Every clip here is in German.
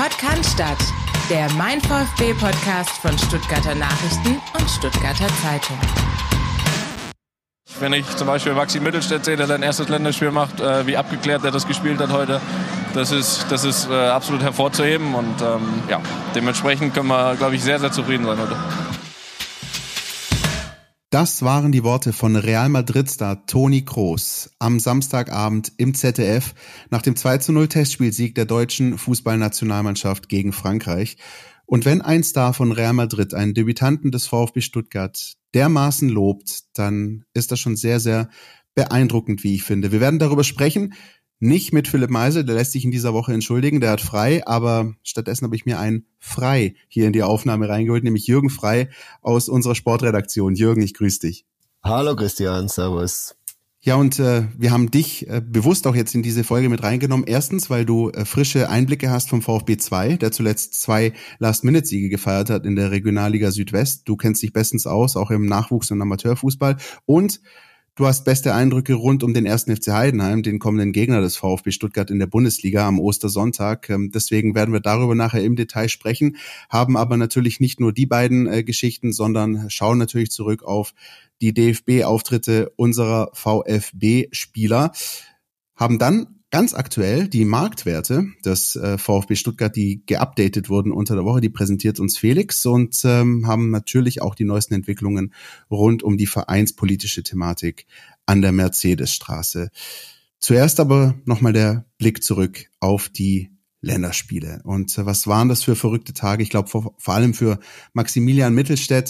Sport kann Stadt, der Mein VfB-Podcast von Stuttgarter Nachrichten und Stuttgarter Zeitung. Wenn ich zum Beispiel Maxi Mittelstädt sehe, der sein erstes Länderspiel macht, wie abgeklärt er das gespielt hat heute, das ist absolut hervorzuheben und dementsprechend können wir, glaube ich, sehr, sehr zufrieden sein heute. Das waren die Worte von Real Madrid-Star Toni Kroos am Samstagabend im ZDF nach dem 2:0 Testspielsieg der deutschen Fußballnationalmannschaft gegen Frankreich. Und wenn ein Star von Real Madrid einen Debütanten des VfB Stuttgart dermaßen lobt, dann ist das schon sehr, sehr beeindruckend, wie ich finde. Wir werden darüber sprechen, nicht mit Philipp Meisel, der lässt sich in dieser Woche entschuldigen, der hat frei, aber stattdessen habe ich mir einen Frei hier in die Aufnahme reingeholt, nämlich Jürgen Frei aus unserer Sportredaktion. Jürgen, ich grüße dich. Hallo Christian, servus. Ja, und wir haben dich bewusst auch jetzt in diese Folge mit reingenommen. Erstens, weil du frische Einblicke hast vom VfB 2, der zuletzt 2 Last-Minute-Siege gefeiert hat in der Regionalliga Südwest. Du kennst dich bestens aus, auch im Nachwuchs- und Amateurfußball. Und du hast beste Eindrücke rund um den 1. FC Heidenheim, den kommenden Gegner des VfB Stuttgart in der Bundesliga am Ostersonntag. Deswegen werden wir darüber nachher im Detail sprechen, haben aber natürlich nicht nur die beiden Geschichten, sondern schauen natürlich zurück auf die DFB-Auftritte unserer VfB-Spieler, haben dann ganz aktuell die Marktwerte des VfB Stuttgart, die geupdatet wurden unter der Woche, die präsentiert uns Felix und haben natürlich auch die neuesten Entwicklungen rund um die vereinspolitische Thematik an der Mercedesstraße. Zuerst aber nochmal der Blick zurück auf die Länderspiele. Und was waren das für verrückte Tage? Ich glaube vor allem für Maximilian Mittelstädt.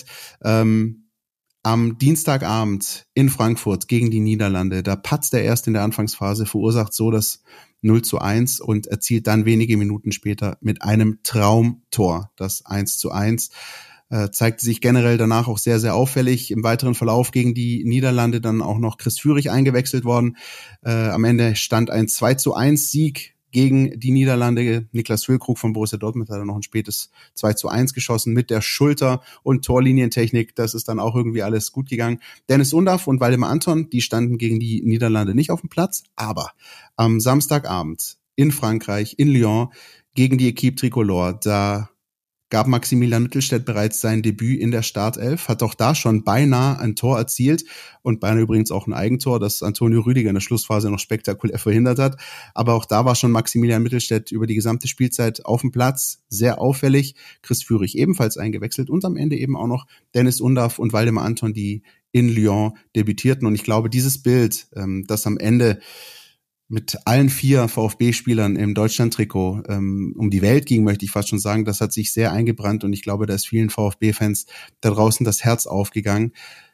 Am Dienstagabend in Frankfurt gegen die Niederlande, da patzt er erst in der Anfangsphase, verursacht so das 0:1 und erzielt dann wenige Minuten später mit einem Traumtor das 1:1. Zeigte sich generell danach auch sehr, sehr auffällig. Im weiteren Verlauf gegen die Niederlande dann auch noch Chris Führig eingewechselt worden. Am Ende stand ein 2:1 Sieg gegen die Niederlande. Niklas Füllkrug von Borussia Dortmund hat dann noch ein spätes 2:1 geschossen mit der Schulter- und Torlinientechnik. Das ist dann auch irgendwie alles gut gegangen. Dennis Undaff und Waldemar Anton, die standen gegen die Niederlande nicht auf dem Platz, aber am Samstagabend in Frankreich, in Lyon, gegen die Equipe Tricolore, da gab Maximilian Mittelstädt bereits sein Debüt in der Startelf, hat auch da schon beinahe ein Tor erzielt und beinahe übrigens auch ein Eigentor, das Antonio Rüdiger in der Schlussphase noch spektakulär verhindert hat. Aber auch da war schon Maximilian Mittelstädt über die gesamte Spielzeit auf dem Platz, sehr auffällig. Chris Führig ebenfalls eingewechselt und am Ende eben auch noch Dennis Undaff und Waldemar Anton, die in Lyon debütierten. Und ich glaube, dieses Bild, das am Ende mit allen 4 VfB-Spielern im Deutschland-Trikot um die Welt ging, möchte ich fast schon sagen, das hat sich sehr eingebrannt und ich glaube, da ist vielen VfB-Fans da draußen das Herz aufgegangen.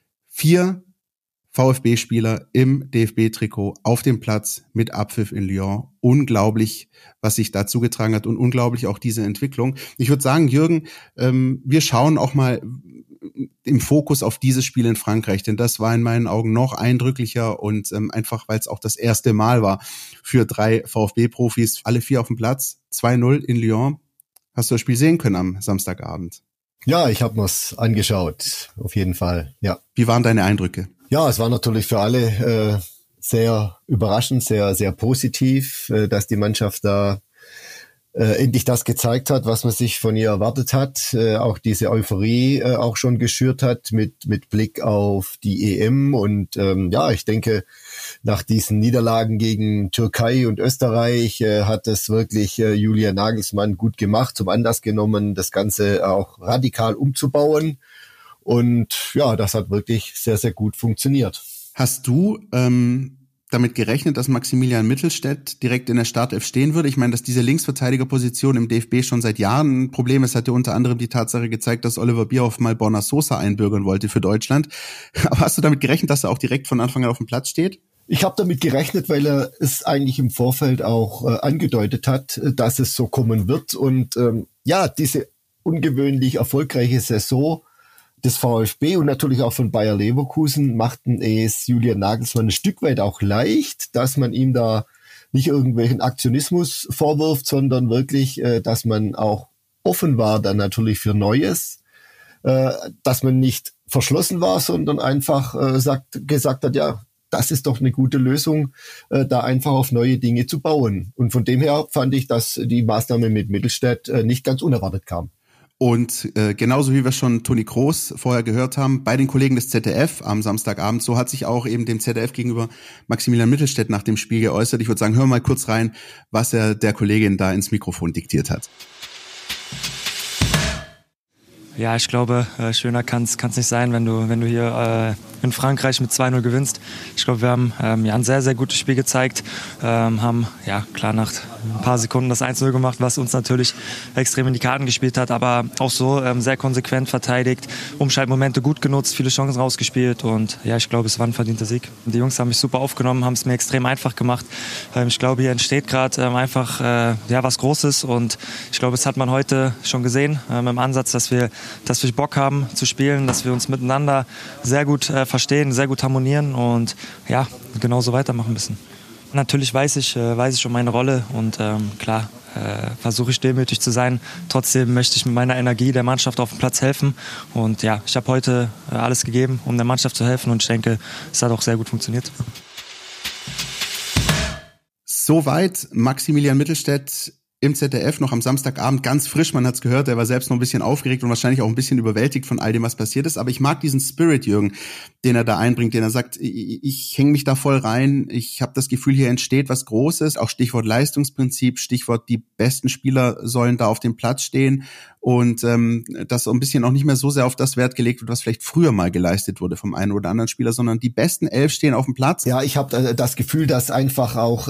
4 VfB-Spieler im DFB-Trikot auf dem Platz mit Abpfiff in Lyon. Unglaublich, was sich da zugetragen hat und unglaublich auch diese Entwicklung. Ich würde sagen, Jürgen, wir schauen auch mal im Fokus auf dieses Spiel in Frankreich, denn das war in meinen Augen noch eindrücklicher und einfach, weil es auch das erste Mal war für 3 VfB-Profis, alle 4 auf dem Platz, 2:0 in Lyon. Hast du das Spiel sehen können am Samstagabend? Ja, ich habe mir's angeschaut, auf jeden Fall, ja. Wie waren deine Eindrücke? Ja, es war natürlich für alle sehr überraschend, sehr, sehr positiv, dass die Mannschaft da endlich das gezeigt hat, was man sich von ihr erwartet hat, auch diese Euphorie auch schon geschürt hat mit Blick auf die EM und ich denke, nach diesen Niederlagen gegen Türkei und Österreich hat es wirklich Julian Nagelsmann gut gemacht, zum Anlass genommen, das Ganze auch radikal umzubauen und ja, das hat wirklich sehr, sehr gut funktioniert. Hast du damit gerechnet, dass Maximilian Mittelstädt direkt in der Startelf stehen würde? Ich meine, dass diese Linksverteidigerposition im DFB schon seit Jahren ein Problem ist, hat ja unter anderem die Tatsache gezeigt, dass Oliver Bierhoff mal Borna Sosa einbürgern wollte für Deutschland. Aber hast du damit gerechnet, dass er auch direkt von Anfang an auf dem Platz steht? Ich habe damit gerechnet, weil er es eigentlich im Vorfeld auch angedeutet hat, dass es so kommen wird. Und diese ungewöhnlich erfolgreiche Saison des VfB und natürlich auch von Bayer Leverkusen machten es Julian Nagelsmann ein Stück weit auch leicht, dass man ihm da nicht irgendwelchen Aktionismus vorwirft, sondern wirklich, dass man auch offen war dann natürlich für Neues, dass man nicht verschlossen war, sondern einfach gesagt hat, ja, das ist doch eine gute Lösung, da einfach auf neue Dinge zu bauen. Und von dem her fand ich, dass die Maßnahme mit Mittelstädt nicht ganz unerwartet kam. Und genauso wie wir schon Toni Kroos vorher gehört haben, bei den Kollegen des ZDF am Samstagabend, so hat sich auch eben dem ZDF gegenüber Maximilian Mittelstädt nach dem Spiel geäußert. Ich würde sagen, hör mal kurz rein, was er der Kollegin da ins Mikrofon diktiert hat. Ja, ich glaube, schöner kann's nicht sein, wenn du hier in Frankreich mit 2-0 gewinnst. Ich glaube, wir haben ein sehr, sehr gutes Spiel gezeigt, haben klar nach ein paar Sekunden das 1-0 gemacht, was uns natürlich extrem in die Karten gespielt hat, aber auch so sehr konsequent verteidigt, Umschaltmomente gut genutzt, viele Chancen rausgespielt und ja, ich glaube, es war ein verdienter Sieg. Die Jungs haben mich super aufgenommen, haben es mir extrem einfach gemacht. Ich glaube, hier entsteht gerade einfach was Großes und ich glaube, das hat man heute schon gesehen im Ansatz, dass wir Bock haben zu spielen, dass wir uns miteinander sehr gut verstehen, sehr gut harmonieren und ja, genauso weitermachen müssen. Natürlich weiß ich schon meine Rolle und klar versuche ich demütig zu sein. Trotzdem möchte ich mit meiner Energie der Mannschaft auf dem Platz helfen und ja, ich habe heute alles gegeben, um der Mannschaft zu helfen und ich denke, es hat auch sehr gut funktioniert. Soweit Maximilian Mittelstädt im ZDF noch am Samstagabend, ganz frisch, man hat's gehört, er war selbst noch ein bisschen aufgeregt und wahrscheinlich auch ein bisschen überwältigt von all dem, was passiert ist, aber ich mag diesen Spirit, Jürgen, den er da einbringt, den er sagt, ich hänge mich da voll rein, ich habe das Gefühl, hier entsteht was Großes, auch Stichwort Leistungsprinzip, Stichwort die besten Spieler sollen da auf dem Platz stehen und dass so ein bisschen auch nicht mehr so sehr auf das Wert gelegt wird, was vielleicht früher mal geleistet wurde vom einen oder anderen Spieler, sondern die besten 11 stehen auf dem Platz. Ja, ich habe das Gefühl, dass einfach auch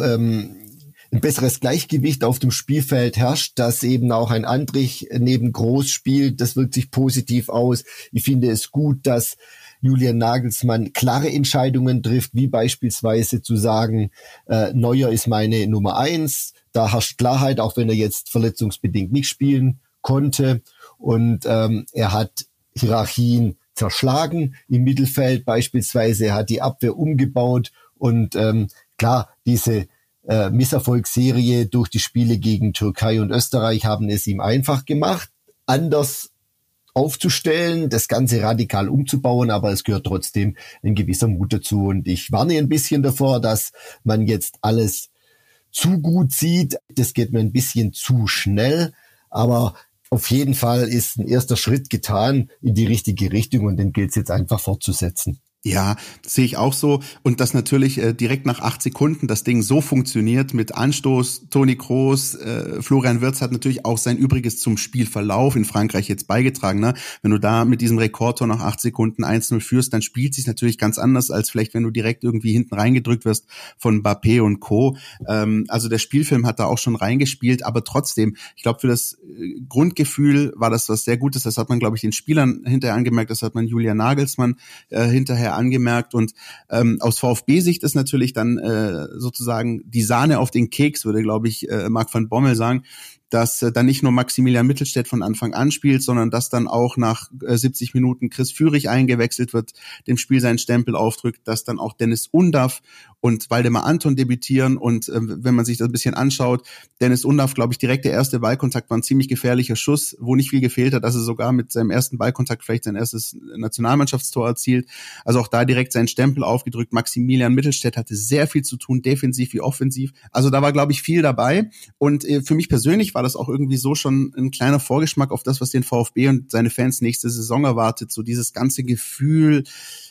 ein besseres Gleichgewicht auf dem Spielfeld herrscht, dass eben auch ein Andrich neben Groß spielt. Das wirkt sich positiv aus. Ich finde es gut, dass Julian Nagelsmann klare Entscheidungen trifft, wie beispielsweise zu sagen, Neuer ist meine Nummer 1. Da herrscht Klarheit, auch wenn er jetzt verletzungsbedingt nicht spielen konnte. Und er hat Hierarchien zerschlagen im Mittelfeld beispielsweise. Er hat die Abwehr umgebaut und klar, diese Misserfolgsserie durch die Spiele gegen Türkei und Österreich haben es ihm einfach gemacht, anders aufzustellen, das Ganze radikal umzubauen, aber es gehört trotzdem ein gewisser Mut dazu und ich warne ein bisschen davor, dass man jetzt alles zu gut sieht. Das geht mir ein bisschen zu schnell, aber auf jeden Fall ist ein erster Schritt getan in die richtige Richtung und den gilt es jetzt einfach fortzusetzen. Ja, sehe ich auch so. Und dass natürlich direkt nach 8 Sekunden das Ding so funktioniert mit Anstoß, Toni Kroos, Florian Wirtz hat natürlich auch sein Übriges zum Spielverlauf in Frankreich jetzt beigetragen. Ne? Wenn du da mit diesem Rekordtor nach 8 Sekunden 1-0 führst, dann spielt es sich natürlich ganz anders, als vielleicht wenn du direkt irgendwie hinten reingedrückt wirst von Mbappé und Co. Also der Spielfilm hat da auch schon reingespielt, aber trotzdem, ich glaube, für das Grundgefühl war das was sehr Gutes. Das hat man, glaube ich, den Spielern hinterher angemerkt, das hat man Julian Nagelsmann hinterher angemerkt und aus VfB-Sicht ist natürlich dann sozusagen die Sahne auf den Keks, würde, glaube ich, Marc van Bommel sagen, dass dann nicht nur Maximilian Mittelstädt von Anfang an spielt, sondern dass dann auch nach 70 Minuten Chris Führig eingewechselt wird, dem Spiel seinen Stempel aufdrückt, dass dann auch Dennis Undaff und Waldemar Anton debütieren und wenn man sich das ein bisschen anschaut, Dennis Undaff, glaube ich, direkt der erste Ballkontakt war ein ziemlich gefährlicher Schuss, wo nicht viel gefehlt hat, dass er sogar mit seinem ersten Ballkontakt vielleicht sein erstes Nationalmannschaftstor erzielt. Also auch da direkt seinen Stempel aufgedrückt. Maximilian Mittelstädt hatte sehr viel zu tun, defensiv wie offensiv. Also da war, glaube ich, viel dabei und für mich persönlich war das auch irgendwie so schon ein kleiner Vorgeschmack auf das, was den VfB und seine Fans nächste Saison erwartet. So dieses ganze Gefühl,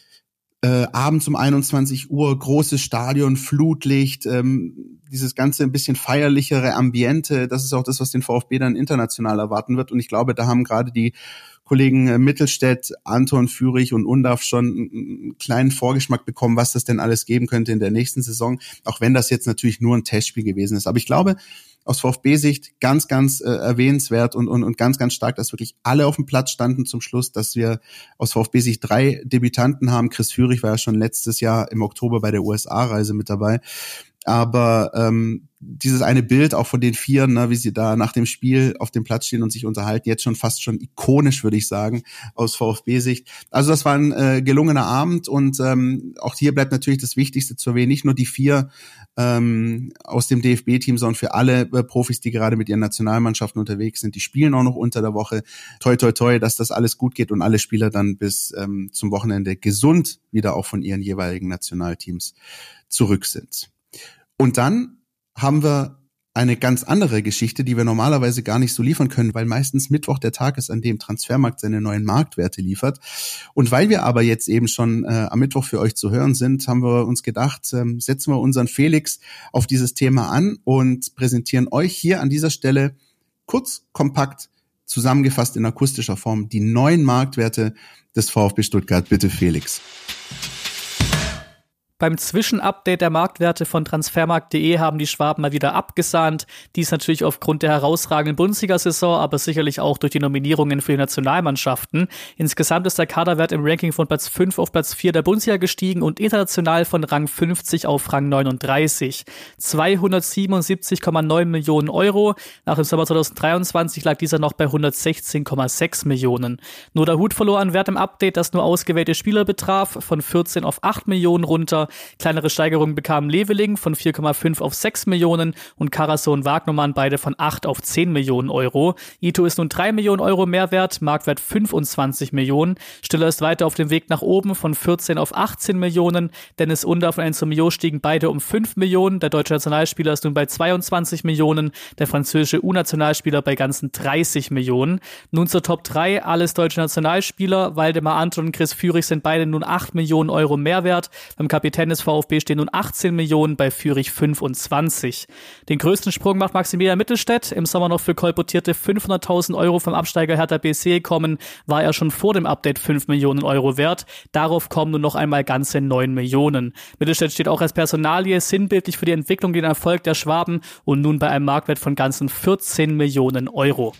abends um 21 Uhr, großes Stadion, Flutlicht, dieses ganze ein bisschen feierlichere Ambiente, das ist auch das, was den VfB dann international erwarten wird. Und ich glaube, da haben gerade die Kollegen Mittelstädt, Anton, Führig und Undaff schon einen kleinen Vorgeschmack bekommen, was das denn alles geben könnte in der nächsten Saison, auch wenn das jetzt natürlich nur ein Testspiel gewesen ist. Aber ich glaube, aus VfB-Sicht ganz, ganz erwähnenswert und ganz, ganz stark, dass wirklich alle auf dem Platz standen zum Schluss, dass wir aus VfB-Sicht 3 Debütanten haben. Chris Führig war ja schon letztes Jahr im Oktober bei der USA-Reise mit dabei. Aber dieses eine Bild auch von den Vieren, ne, wie sie da nach dem Spiel auf dem Platz stehen und sich unterhalten, jetzt schon fast schon ikonisch, würde ich sagen, aus VfB-Sicht. Also das war ein gelungener Abend und auch hier bleibt natürlich das Wichtigste zu erwähnen, nicht nur die 4 aus dem DFB-Team, sondern für alle Profis, die gerade mit ihren Nationalmannschaften unterwegs sind. Die spielen auch noch unter der Woche. Toi, toi, toi, dass das alles gut geht und alle Spieler dann bis zum Wochenende gesund wieder auch von ihren jeweiligen Nationalteams zurück sind. Und dann haben wir eine ganz andere Geschichte, die wir normalerweise gar nicht so liefern können, weil meistens Mittwoch der Tag ist, an dem Transfermarkt seine neuen Marktwerte liefert. Und weil wir aber jetzt eben schon am Mittwoch für euch zu hören sind, haben wir uns gedacht, setzen wir unseren Felix auf dieses Thema an und präsentieren euch hier an dieser Stelle kurz, kompakt, zusammengefasst in akustischer Form die neuen Marktwerte des VfB Stuttgart. Bitte, Felix. Beim Zwischenupdate der Marktwerte von Transfermarkt.de haben die Schwaben mal wieder abgesahnt. Dies natürlich aufgrund der herausragenden Bundesliga-Saison, aber sicherlich auch durch die Nominierungen für die Nationalmannschaften. Insgesamt ist der Kaderwert im Ranking von Platz 5 auf Platz 4 der Bundesliga gestiegen und international von Rang 50 auf Rang 39. 277,9 Millionen Euro. Nach dem Sommer 2023 lag dieser noch bei 116,6 Millionen. Nur der Hut verlor an Wert im Update, das nur ausgewählte Spieler betraf, von 14 auf 8 Millionen runter. Kleinere Steigerungen bekamen Leveling von 4,5 auf 6 Millionen und Karasor und Wagnermann beide von 8 auf 10 Millionen Euro. Ito ist nun 3 Millionen Euro Mehrwert, Marktwert 25 Millionen. Stiller ist weiter auf dem Weg nach oben von 14 auf 18 Millionen. Dennis Undaff und Enzo Mio stiegen beide um 5 Millionen. Der deutsche Nationalspieler ist nun bei 22 Millionen. Der französische U-Nationalspieler bei ganzen 30 Millionen. Nun zur Top 3, alles deutsche Nationalspieler. Waldemar Anton und Chris Führig sind beide nun 8 Millionen Euro Mehrwert. Beim Kapitän des VfB stehen nun 18 Millionen, bei Führig 25. Den größten Sprung macht Maximilian Mittelstädt. Im Sommer noch für kolportierte 500.000 Euro vom Absteiger Hertha BSC gekommen, war er schon vor dem Update 5 Millionen Euro wert. Darauf kommen nun noch einmal ganze 9 Millionen. Mittelstädt steht auch als Personalie sinnbildlich für die Entwicklung, den Erfolg der Schwaben und nun bei einem Marktwert von ganzen 14 Millionen Euro.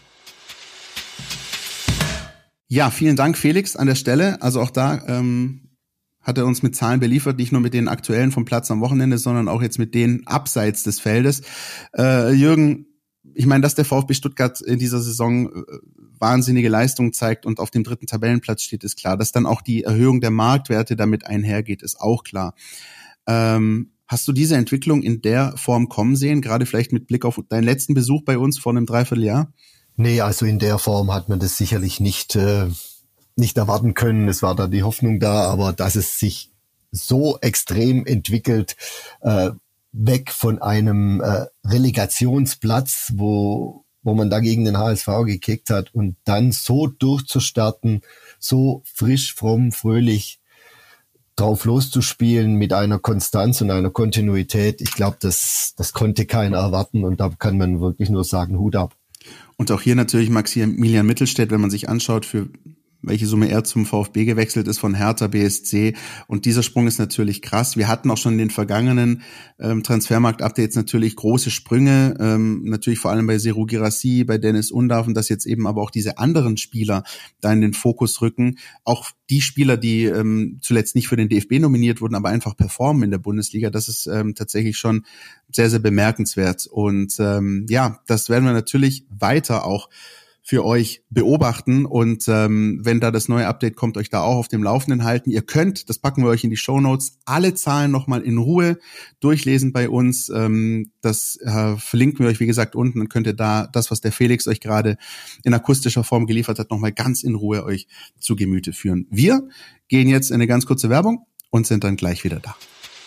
Ja, vielen Dank, Felix, an der Stelle. Also auch da hat er uns mit Zahlen beliefert, nicht nur mit den aktuellen vom Platz am Wochenende, sondern auch jetzt mit denen abseits des Feldes. Jürgen, ich meine, dass der VfB Stuttgart in dieser Saison wahnsinnige Leistungen zeigt und auf dem 3. Tabellenplatz steht, ist klar. Dass dann auch die Erhöhung der Marktwerte damit einhergeht, ist auch klar. Hast du diese Entwicklung in der Form kommen sehen, gerade vielleicht mit Blick auf deinen letzten Besuch bei uns vor einem Dreivierteljahr? Nee, also in der Form hat man das sicherlich nicht erwarten können. Es war da die Hoffnung da, aber dass es sich so extrem entwickelt, weg von einem Relegationsplatz, wo man da gegen den HSV gekickt hat und dann so durchzustarten, so frisch, fromm, fröhlich drauf loszuspielen mit einer Konstanz und einer Kontinuität. Ich glaube, das konnte keiner erwarten und da kann man wirklich nur sagen, Hut ab. Und auch hier natürlich Maximilian Mittelstädt, wenn man sich anschaut, für welche Summe er zum VfB gewechselt ist von Hertha BSC. Und dieser Sprung ist natürlich krass. Wir hatten auch schon in den vergangenen Transfermarkt-Updates natürlich große Sprünge, natürlich vor allem bei Serhou Guirassy, bei Dennis Undaff, und dass jetzt eben aber auch diese anderen Spieler da in den Fokus rücken. Auch die Spieler, die zuletzt nicht für den DFB nominiert wurden, aber einfach performen in der Bundesliga, das ist tatsächlich schon sehr, sehr bemerkenswert. Und ja, das werden wir natürlich weiter auch für euch beobachten und wenn da das neue Update kommt, euch da auch auf dem Laufenden halten. Ihr könnt, das packen wir euch in die Shownotes, alle Zahlen nochmal in Ruhe durchlesen bei uns. Das verlinken wir euch, wie gesagt, unten. Dann könnt ihr da das, was der Felix euch gerade in akustischer Form geliefert hat, nochmal ganz in Ruhe euch zu Gemüte führen. Wir gehen jetzt in eine ganz kurze Werbung und sind dann gleich wieder da.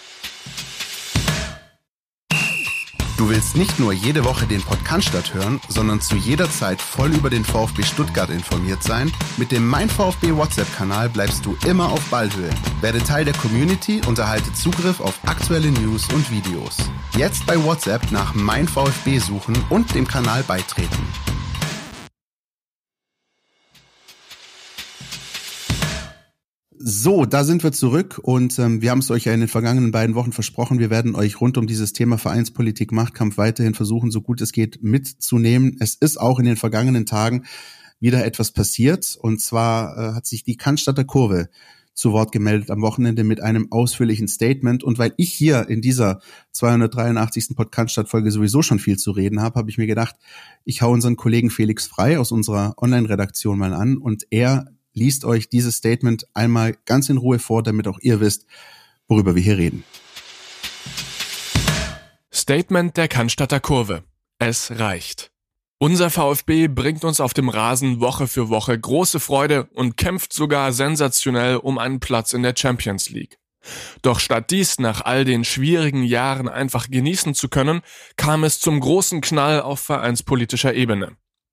Du willst nicht nur jede Woche den Podcast hören, sondern zu jeder Zeit voll über den VfB Stuttgart informiert sein? Mit dem Mein VfB WhatsApp-Kanal bleibst du immer auf Ballhöhe. Werde Teil der Community und erhalte Zugriff auf aktuelle News und Videos. Jetzt bei WhatsApp nach Mein VfB suchen und dem Kanal beitreten. So, da sind wir zurück und wir haben es euch ja in den vergangenen beiden Wochen versprochen. Wir werden euch rund um dieses Thema Vereinspolitik, Machtkampf weiterhin versuchen, so gut es geht, mitzunehmen. Es ist auch in den vergangenen Tagen wieder etwas passiert und zwar hat sich die Cannstatter Kurve zu Wort gemeldet am Wochenende mit einem ausführlichen Statement. Und weil ich hier in dieser 283. Podcast-Folge sowieso schon viel zu reden habe ich mir gedacht, ich hau unseren Kollegen Felix Frey aus unserer Online-Redaktion mal an und er liest euch dieses Statement einmal ganz in Ruhe vor, damit auch ihr wisst, worüber wir hier reden. Statement der Cannstatter Kurve. Es reicht. Unser VfB bringt uns auf dem Rasen Woche für Woche große Freude und kämpft sogar sensationell um einen Platz in der Champions League. Doch statt dies nach all den schwierigen Jahren einfach genießen zu können, kam es zum großen Knall auf vereinspolitischer Ebene.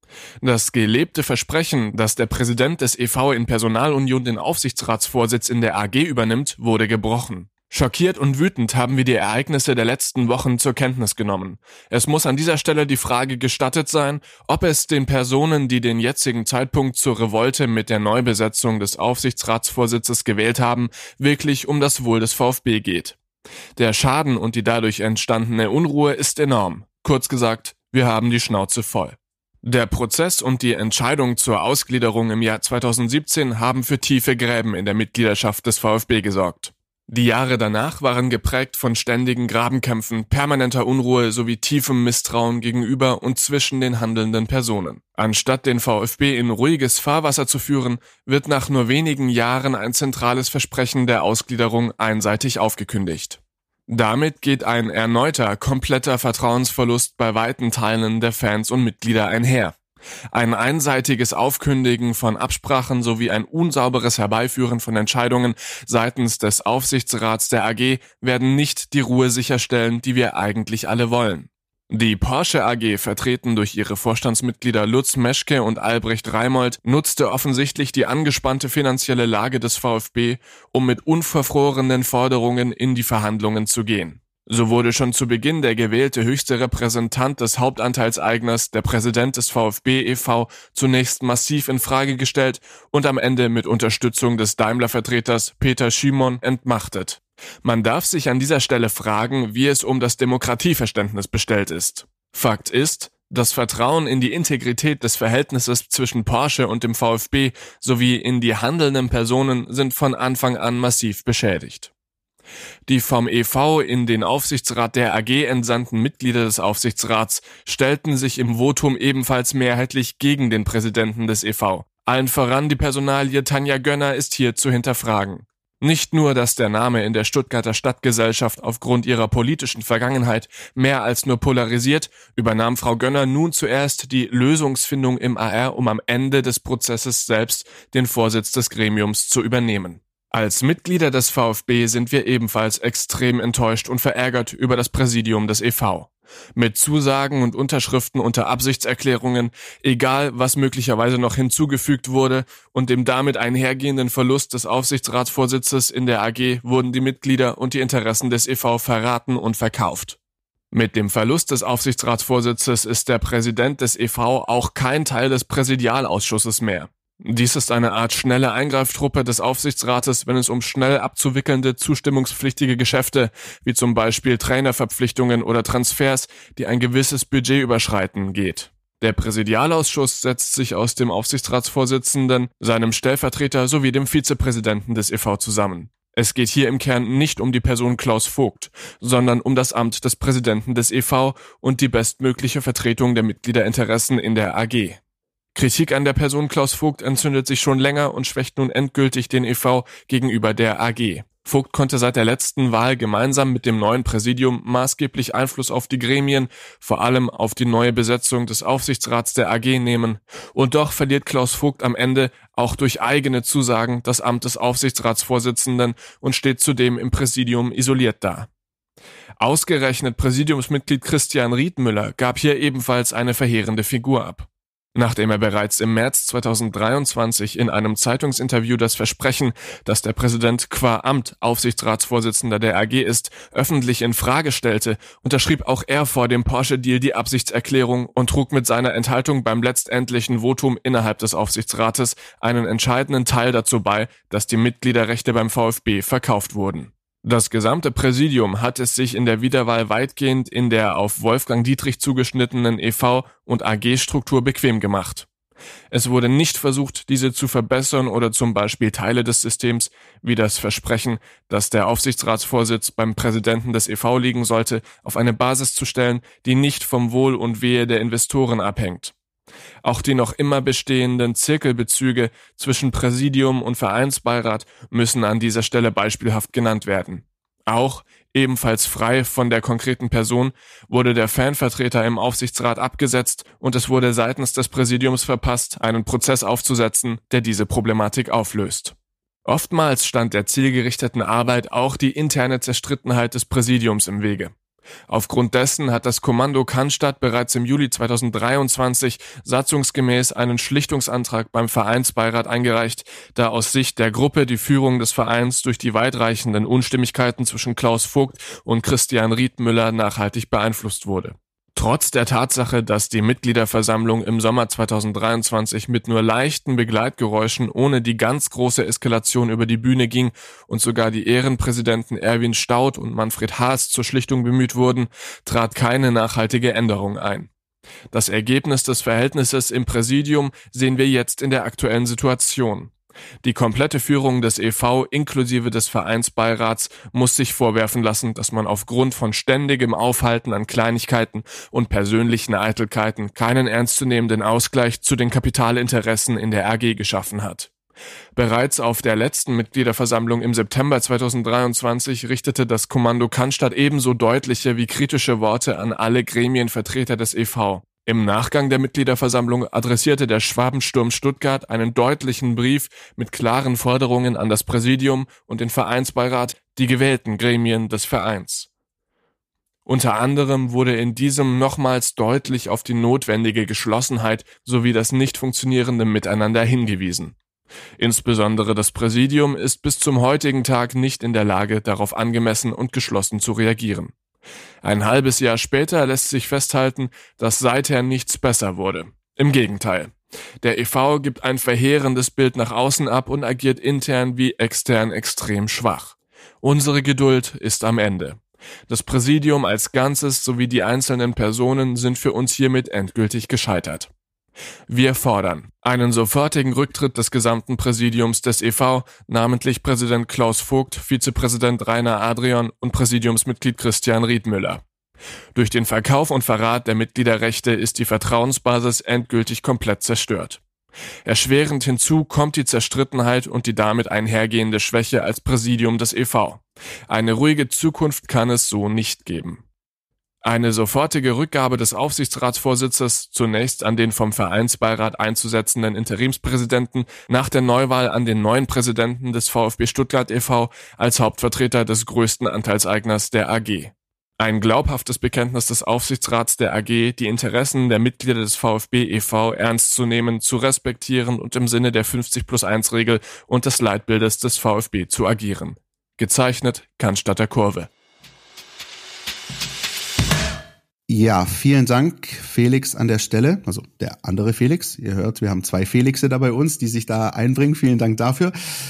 Das gelebte Versprechen, dass der Präsident des e.V. in Personalunion den Aufsichtsratsvorsitz in der AG übernimmt, wurde gebrochen. Schockiert und wütend haben wir die Ereignisse der letzten Wochen zur Kenntnis genommen. Es muss an dieser Stelle die Frage gestattet sein, ob es den Personen, die den jetzigen Zeitpunkt zur Revolte mit der Neubesetzung des Aufsichtsratsvorsitzes gewählt haben, wirklich um das Wohl des VfB geht. Der Schaden und die dadurch entstandene Unruhe ist enorm. Kurz gesagt, wir haben die Schnauze voll. Der Prozess und die Entscheidung zur Ausgliederung im Jahr 2017 haben für tiefe Gräben in der Mitgliedschaft des VfB gesorgt. Die Jahre danach waren geprägt von ständigen Grabenkämpfen, permanenter Unruhe sowie tiefem Misstrauen gegenüber und zwischen den handelnden Personen. Anstatt den VfB in ruhiges Fahrwasser zu führen, wird nach nur wenigen Jahren ein zentrales Versprechen der Ausgliederung einseitig aufgekündigt. Damit geht ein erneuter, kompletter Vertrauensverlust bei weiten Teilen der Fans und Mitglieder einher. Ein einseitiges Aufkündigen von Absprachen sowie ein unsauberes Herbeiführen von Entscheidungen seitens des Aufsichtsrats der AG werden nicht die Ruhe sicherstellen, die wir eigentlich alle wollen. Die Porsche AG, vertreten durch ihre Vorstandsmitglieder Lutz Meschke und Albrecht Reimold, nutzte offensichtlich die angespannte finanzielle Lage des VfB, um mit unverfrorenen Forderungen in die Verhandlungen zu gehen. So wurde schon zu Beginn der gewählte höchste Repräsentant des Hauptanteilseigners, der Präsident des VfB e.V., zunächst massiv in Frage gestellt und am Ende mit Unterstützung des Daimler-Vertreters Peter Schimon entmachtet. Man darf sich an dieser Stelle fragen, wie es um das Demokratieverständnis bestellt ist. Fakt ist, das Vertrauen in die Integrität des Verhältnisses zwischen Porsche und dem VfB sowie in die handelnden Personen sind von Anfang an massiv beschädigt. Die vom e.V. in den Aufsichtsrat der AG entsandten Mitglieder des Aufsichtsrats stellten sich im Votum ebenfalls mehrheitlich gegen den Präsidenten des e.V. Allen voran die Personalie Tanja Gönner ist hier zu hinterfragen. Nicht nur, dass der Name in der Stuttgarter Stadtgesellschaft aufgrund ihrer politischen Vergangenheit mehr als nur polarisiert, übernahm Frau Gönner nun zuerst die Lösungsfindung im AR, um am Ende des Prozesses selbst den Vorsitz des Gremiums zu übernehmen. Als Mitglieder des VfB sind wir ebenfalls extrem enttäuscht und verärgert über das Präsidium des e.V. Mit Zusagen und Unterschriften unter Absichtserklärungen, egal was möglicherweise noch hinzugefügt wurde, und dem damit einhergehenden Verlust des Aufsichtsratsvorsitzes in der AG wurden die Mitglieder und die Interessen des e.V. verraten und verkauft. Mit dem Verlust des Aufsichtsratsvorsitzes ist der Präsident des e.V. auch kein Teil des Präsidialausschusses mehr. Dies ist eine Art schnelle Eingreiftruppe des Aufsichtsrates, wenn es um schnell abzuwickelnde, zustimmungspflichtige Geschäfte, wie zum Beispiel Trainerverpflichtungen oder Transfers, die ein gewisses Budget überschreiten, geht. Der Präsidialausschuss setzt sich aus dem Aufsichtsratsvorsitzenden, seinem Stellvertreter sowie dem Vizepräsidenten des e.V. zusammen. Es geht hier im Kern nicht um die Person Klaus Vogt, sondern um das Amt des Präsidenten des e.V. und die bestmögliche Vertretung der Mitgliederinteressen in der AG. Kritik an der Person Klaus Vogt entzündet sich schon länger und schwächt nun endgültig den e.V. gegenüber der AG. Vogt konnte seit der letzten Wahl gemeinsam mit dem neuen Präsidium maßgeblich Einfluss auf die Gremien, vor allem auf die neue Besetzung des Aufsichtsrats der AG nehmen. Und doch verliert Klaus Vogt am Ende auch durch eigene Zusagen das Amt des Aufsichtsratsvorsitzenden und steht zudem im Präsidium isoliert da. Ausgerechnet Präsidiumsmitglied Christian Riedmüller gab hier ebenfalls eine verheerende Figur ab. Nachdem er bereits im März 2023 in einem Zeitungsinterview das Versprechen, dass der Präsident qua Amt Aufsichtsratsvorsitzender der AG ist, öffentlich in Frage stellte, unterschrieb auch er vor dem Porsche-Deal die Absichtserklärung und trug mit seiner Enthaltung beim letztendlichen Votum innerhalb des Aufsichtsrates einen entscheidenden Teil dazu bei, dass die Mitgliederrechte beim VfB verkauft wurden. Das gesamte Präsidium hat es sich in der Wiederwahl weitgehend in der auf Wolfgang Dietrich zugeschnittenen e.V. und AG-Struktur bequem gemacht. Es wurde nicht versucht, diese zu verbessern oder zum Beispiel Teile des Systems, wie das Versprechen, dass der Aufsichtsratsvorsitz beim Präsidenten des e.V. liegen sollte, auf eine Basis zu stellen, die nicht vom Wohl und Wehe der Investoren abhängt. Auch die noch immer bestehenden Zirkelbezüge zwischen Präsidium und Vereinsbeirat müssen an dieser Stelle beispielhaft genannt werden. Auch, ebenfalls frei von der konkreten Person, wurde der Fanvertreter im Aufsichtsrat abgesetzt und es wurde seitens des Präsidiums verpasst, einen Prozess aufzusetzen, der diese Problematik auflöst. Oftmals stand der zielgerichteten Arbeit auch die interne Zerstrittenheit des Präsidiums im Wege. Aufgrund dessen hat das Kommando Cannstatt bereits im Juli 2023 satzungsgemäß einen Schlichtungsantrag beim Vereinsbeirat eingereicht, da aus Sicht der Gruppe die Führung des Vereins durch die weitreichenden Unstimmigkeiten zwischen Klaus Vogt und Christian Riedmüller nachhaltig beeinflusst wurde. Trotz der Tatsache, dass die Mitgliederversammlung im Sommer 2023 mit nur leichten Begleitgeräuschen ohne die ganz große Eskalation über die Bühne ging und sogar die Ehrenpräsidenten Erwin Staudt und Manfred Haas zur Schlichtung bemüht wurden, trat keine nachhaltige Änderung ein. Das Ergebnis des Verhältnisses im Präsidium sehen wir jetzt in der aktuellen Situation. Die komplette Führung des e.V. inklusive des Vereinsbeirats muss sich vorwerfen lassen, dass man aufgrund von ständigem Aufhalten an Kleinigkeiten und persönlichen Eitelkeiten keinen ernstzunehmenden Ausgleich zu den Kapitalinteressen in der AG geschaffen hat. Bereits auf der letzten Mitgliederversammlung im September 2023 richtete das Kommando Cannstatt ebenso deutliche wie kritische Worte an alle Gremienvertreter des e.V. Im Nachgang der Mitgliederversammlung adressierte der Schwabensturm Stuttgart einen deutlichen Brief mit klaren Forderungen an das Präsidium und den Vereinsbeirat, die gewählten Gremien des Vereins. Unter anderem wurde in diesem nochmals deutlich auf die notwendige Geschlossenheit sowie das nicht funktionierende Miteinander hingewiesen. Insbesondere das Präsidium ist bis zum heutigen Tag nicht in der Lage, darauf angemessen und geschlossen zu reagieren. Ein halbes Jahr später lässt sich festhalten, dass seither nichts besser wurde. Im Gegenteil. Der e.V. gibt ein verheerendes Bild nach außen ab und agiert intern wie extern extrem schwach. Unsere Geduld ist am Ende. Das Präsidium als Ganzes sowie die einzelnen Personen sind für uns hiermit endgültig gescheitert. Wir fordern einen sofortigen Rücktritt des gesamten Präsidiums des e.V., namentlich Präsident Klaus Vogt, Vizepräsident Rainer Adrian und Präsidiumsmitglied Christian Riedmüller. Durch den Verkauf und Verrat der Mitgliederrechte ist die Vertrauensbasis endgültig komplett zerstört. Erschwerend hinzu kommt die Zerstrittenheit und die damit einhergehende Schwäche als Präsidium des e.V. Eine ruhige Zukunft kann es so nicht geben. Eine sofortige Rückgabe des Aufsichtsratsvorsitzes, zunächst an den vom Vereinsbeirat einzusetzenden Interimspräsidenten, nach der Neuwahl an den neuen Präsidenten des VfB Stuttgart e.V. als Hauptvertreter des größten Anteilseigners der AG. Ein glaubhaftes Bekenntnis des Aufsichtsrats der AG, die Interessen der Mitglieder des VfB e.V. ernst zu nehmen, zu respektieren und im Sinne der 50+1-Regel und des Leitbildes des VfB zu agieren. Gezeichnet Cannstatter Kurve. Ja, vielen Dank, Felix, an der Stelle. Also der andere Felix. Ihr hört, wir haben 2 Felixe da bei uns, die sich da einbringen. Vielen Dank dafür.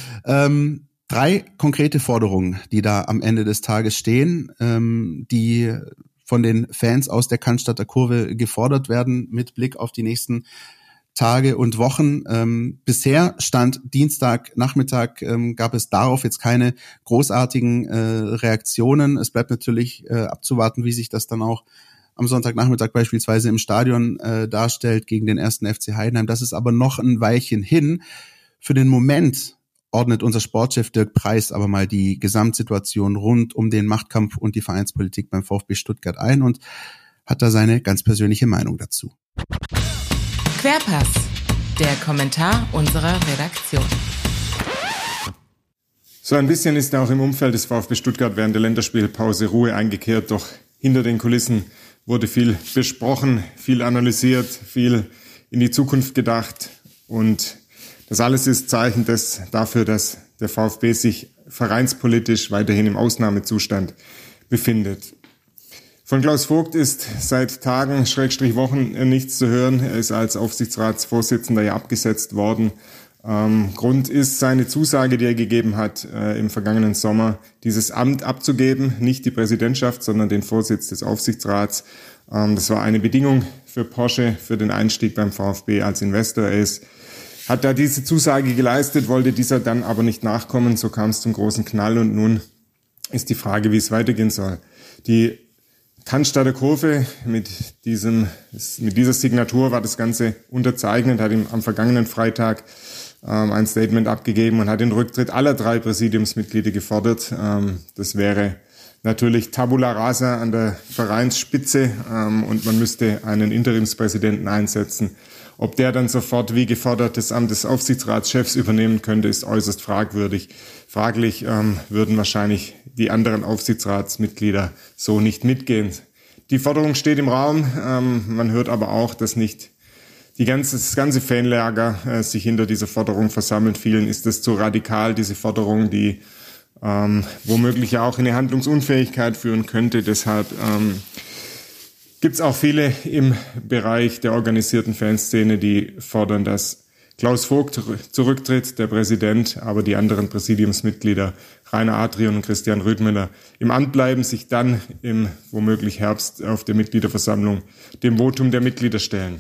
3 konkrete Forderungen, die da am Ende des Tages stehen, die von den Fans aus der Cannstatter Kurve gefordert werden mit Blick auf die nächsten Tage und Wochen. Bisher stand Dienstagnachmittag, gab es darauf jetzt keine großartigen Reaktionen. Es bleibt natürlich abzuwarten, wie sich das dann auch am Sonntagnachmittag beispielsweise im Stadion darstellt gegen den 1. FC Heidenheim. Das ist aber noch ein Weilchen hin. Für den Moment ordnet unser Sportchef Dirk Preiß aber mal die Gesamtsituation rund um den Machtkampf und die Vereinspolitik beim VfB Stuttgart ein und hat da seine ganz persönliche Meinung dazu. Querpass, der Kommentar unserer Redaktion. So ein bisschen ist auch im Umfeld des VfB Stuttgart während der Länderspielpause Ruhe eingekehrt, doch hinter den Kulissen wurde viel besprochen, viel analysiert, viel in die Zukunft gedacht und das alles ist Zeichen dafür, dass der VfB sich vereinspolitisch weiterhin im Ausnahmezustand befindet. Von Klaus Vogt ist seit Tagen, Wochen nichts zu hören. Er ist als Aufsichtsratsvorsitzender ja abgesetzt worden. Grund ist seine Zusage, die er gegeben hat im vergangenen Sommer, dieses Amt abzugeben, nicht die Präsidentschaft, sondern den Vorsitz des Aufsichtsrats. Das war eine Bedingung für Porsche für den Einstieg beim VfB als Investor. Er hat da diese Zusage geleistet, wollte dieser dann aber nicht nachkommen. So kam es zum großen Knall und nun ist die Frage, wie es weitergehen soll. Die Cannstatter Kurve mit dieser Signatur war das Ganze unterzeichnet, hat ihm am vergangenen Freitag ein Statement abgegeben und hat den Rücktritt aller 3 Präsidiumsmitglieder gefordert. Das wäre natürlich Tabula Rasa an der Vereinsspitze und man müsste einen Interimspräsidenten einsetzen. Ob der dann sofort wie gefordert das Amt des Aufsichtsratschefs übernehmen könnte, ist äußerst fragwürdig. Fraglich würden wahrscheinlich die anderen Aufsichtsratsmitglieder so nicht mitgehen. Die Forderung steht im Raum. Man hört aber auch, dass nicht das ganze Fanlager sich hinter dieser Forderung versammelt. Vielen ist es zu radikal, diese Forderung, die womöglich ja auch in eine Handlungsunfähigkeit führen könnte. Deshalb gibt es auch viele im Bereich der organisierten Fanszene, die fordern, dass Klaus Vogt zurücktritt, der Präsident, aber die anderen Präsidiumsmitglieder Rainer Adrian und Christian Rüdmüller im Amt bleiben, sich dann im womöglich Herbst auf der Mitgliederversammlung dem Votum der Mitglieder stellen.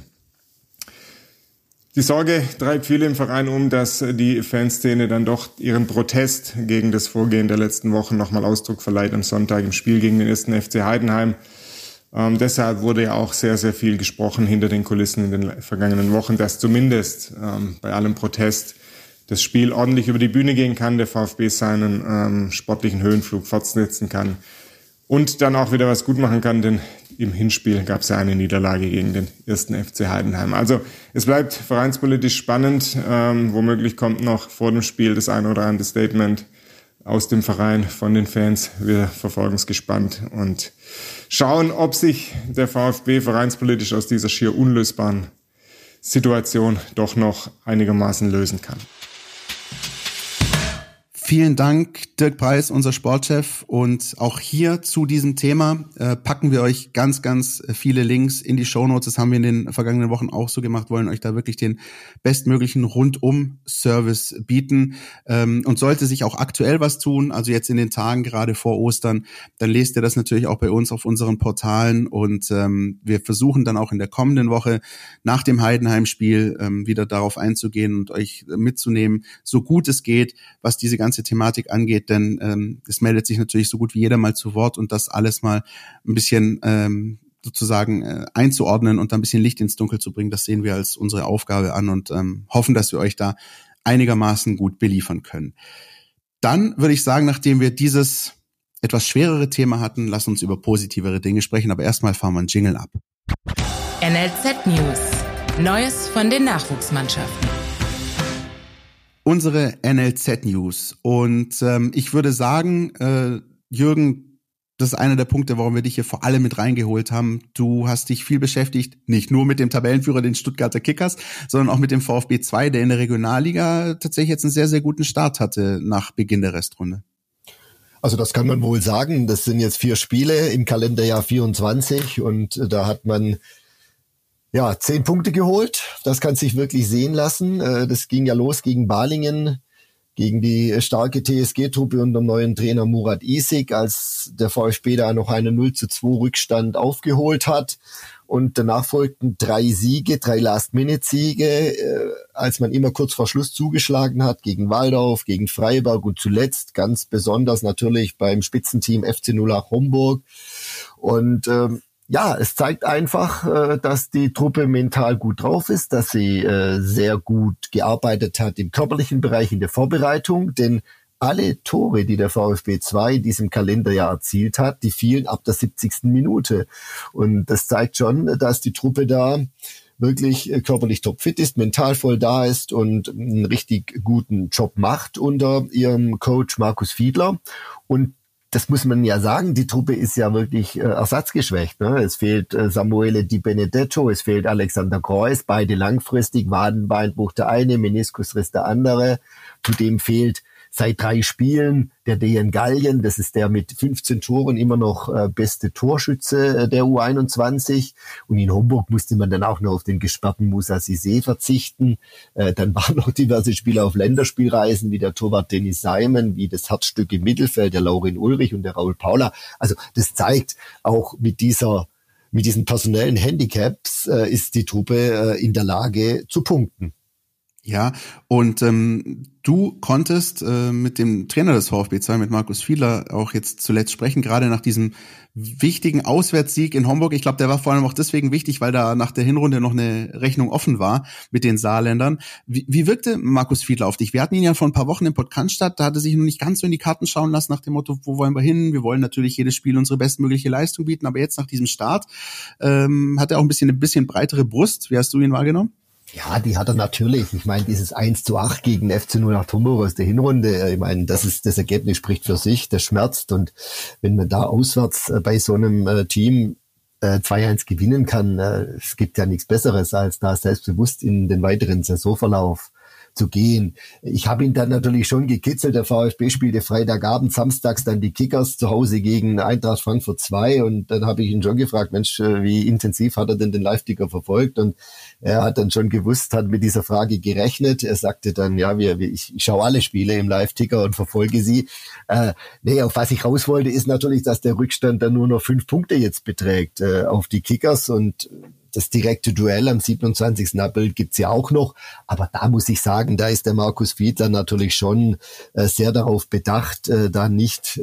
Die Sorge treibt viele im Verein um, dass die Fanszene dann doch ihren Protest gegen das Vorgehen der letzten Wochen nochmal Ausdruck verleiht am Sonntag im Spiel gegen den 1. FC Heidenheim. Deshalb wurde ja auch sehr, sehr viel gesprochen hinter den Kulissen in den vergangenen Wochen, dass zumindest bei allem Protest das Spiel ordentlich über die Bühne gehen kann, der VfB seinen sportlichen Höhenflug fortsetzen kann und dann auch wieder was gut machen kann, denn im Hinspiel gab es ja eine Niederlage gegen den 1. FC Heidenheim. Also es bleibt vereinspolitisch spannend. Womöglich kommt noch vor dem Spiel das ein oder andere Statement aus dem Verein von den Fans. Wir verfolgen es gespannt und schauen, ob sich der VfB vereinspolitisch aus dieser schier unlösbaren Situation doch noch einigermaßen lösen kann. Vielen Dank, Dirk Preis, unser Sportchef. Und auch hier zu diesem Thema packen wir euch ganz, ganz viele Links in die Shownotes. Das haben wir in den vergangenen Wochen auch so gemacht, wollen euch da wirklich den bestmöglichen Rundum-Service bieten. Und sollte sich auch aktuell was tun, also jetzt in den Tagen gerade vor Ostern, dann lest ihr das natürlich auch bei uns auf unseren Portalen. Und wir versuchen dann auch in der kommenden Woche nach dem Heidenheim-Spiel wieder darauf einzugehen und euch mitzunehmen, so gut es geht, was diese ganze Thematik angeht, denn es meldet sich natürlich so gut wie jeder mal zu Wort und das alles mal ein bisschen sozusagen einzuordnen und da ein bisschen Licht ins Dunkel zu bringen, das sehen wir als unsere Aufgabe an und hoffen, dass wir euch da einigermaßen gut beliefern können. Dann würde ich sagen, nachdem wir dieses etwas schwerere Thema hatten, lass uns über positivere Dinge sprechen, aber erstmal fahren wir einen Jingle ab. NLZ News. Neues von den Nachwuchsmannschaften. Unsere NLZ-News. Und ich würde sagen, Jürgen, das ist einer der Punkte, warum wir dich hier vor allem mit reingeholt haben. Du hast dich viel beschäftigt, nicht nur mit dem Tabellenführer, den Stuttgarter Kickers, sondern auch mit dem VfB 2, der in der Regionalliga tatsächlich jetzt einen sehr, sehr guten Start hatte nach Beginn der Restrunde. Also das kann man wohl sagen. Das sind jetzt 4 Spiele im Kalenderjahr 24 und da hat man 10 Punkte geholt. Das kann sich wirklich sehen lassen. Das ging ja los gegen Balingen, gegen die starke TSG-Truppe unter dem neuen Trainer Murat Isik, als der VfB da noch einen 0:2 Rückstand aufgeholt hat. Und danach folgten 3 Siege, 3 Last-Minute-Siege, als man immer kurz vor Schluss zugeschlagen hat, gegen Waldorf, gegen Freiburg und zuletzt ganz besonders natürlich beim Spitzenteam FC 08 Homburg. Und es zeigt einfach, dass die Truppe mental gut drauf ist, dass sie sehr gut gearbeitet hat im körperlichen Bereich, in der Vorbereitung, denn alle Tore, die der VfB 2 in diesem Kalenderjahr erzielt hat, die fielen ab der 70. Minute. Und das zeigt schon, dass die Truppe da wirklich körperlich topfit ist, mental voll da ist und einen richtig guten Job macht unter ihrem Coach Markus Fiedler. Und das muss man ja sagen, die Truppe ist ja wirklich ersatzgeschwächt. Ne? Es fehlt Samuele Di Benedetto, es fehlt Alexander Kreuz, beide langfristig, Wadenbeinbruch der eine, Meniskusriss der andere. Zudem fehlt seit 3 Spielen der Dejan Gallien, das ist der mit 15 Toren immer noch beste Torschütze der U21. Und in Homburg musste man dann auch noch auf den gesperrten Moussa Cissé verzichten. Dann waren noch diverse Spieler auf Länderspielreisen, wie der Torwart Dennis Simon, wie das Herzstück im Mittelfeld, der Laurin Ulrich und der Raul Paula. Also das zeigt auch mit dieser mit diesen personellen Handicaps ist die Truppe in der Lage zu punkten. Ja, und du konntest mit dem Trainer des VfB 2, mit Markus Fiedler, auch jetzt zuletzt sprechen, gerade nach diesem wichtigen Auswärtssieg in Homburg. Ich glaube, der war vor allem auch deswegen wichtig, weil da nach der Hinrunde noch eine Rechnung offen war mit den Saarländern. Wie wirkte Markus Fiedler auf dich? Wir hatten ihn ja vor ein paar Wochen in Port Cannstatt, da hat er sich noch nicht ganz so in die Karten schauen lassen nach dem Motto, wo wollen wir hin? Wir wollen natürlich jedes Spiel unsere bestmögliche Leistung bieten, aber jetzt nach diesem Start hat er auch ein bisschen breitere Brust. Wie hast du ihn wahrgenommen? Ja, die hat er natürlich. Ich meine, dieses 1:8 gegen FC 08 Homburg aus der Hinrunde, ich meine, das Ergebnis spricht für sich, das schmerzt. Und wenn man da auswärts bei so einem Team 2-1 gewinnen kann, es gibt ja nichts Besseres, als da selbstbewusst in den weiteren Saisonverlauf zu gehen. Ich habe ihn dann natürlich schon gekitzelt. Der VfB spielte Freitagabend, samstags dann die Kickers zu Hause gegen Eintracht Frankfurt 2 und dann habe ich ihn schon gefragt, Mensch, wie intensiv hat er denn den Live-Ticker verfolgt? Und er hat dann schon gewusst, hat mit dieser Frage gerechnet. Er sagte dann, ja, ich schaue alle Spiele im Live-Ticker und verfolge sie. Auf was ich raus wollte, ist natürlich, dass der Rückstand dann nur noch 5 Punkte jetzt beträgt auf die Kickers und das direkte Duell am 27. April gibt's ja auch noch. Aber da muss ich sagen, da ist der Markus Fiedler natürlich schon sehr darauf bedacht, da nicht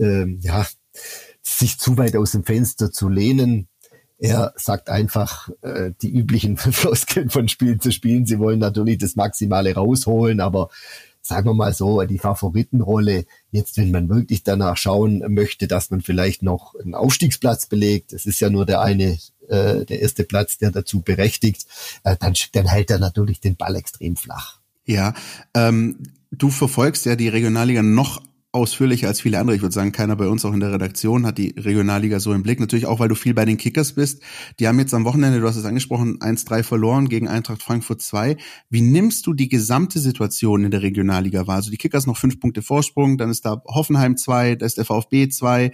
sich zu weit aus dem Fenster zu lehnen. Er sagt einfach die üblichen Floskeln von Spiel zu Spielen. Sie wollen natürlich das Maximale rausholen, aber sagen wir mal so, die Favoritenrolle, jetzt wenn man wirklich danach schauen möchte, dass man vielleicht noch einen Aufstiegsplatz belegt, es ist ja nur der erste Platz, der dazu berechtigt, dann hält er natürlich den Ball extrem flach. Ja, du verfolgst ja die Regionalliga noch ausführlicher als viele andere. Ich würde sagen, keiner bei uns auch in der Redaktion hat die Regionalliga so im Blick. Natürlich auch, weil du viel bei den Kickers bist. Die haben jetzt am Wochenende, du hast es angesprochen, 1-3 verloren gegen Eintracht Frankfurt 2. Wie nimmst du die gesamte Situation in der Regionalliga wahr? Also die Kickers noch 5 Punkte Vorsprung, dann ist da Hoffenheim 2, da ist der VfB 2.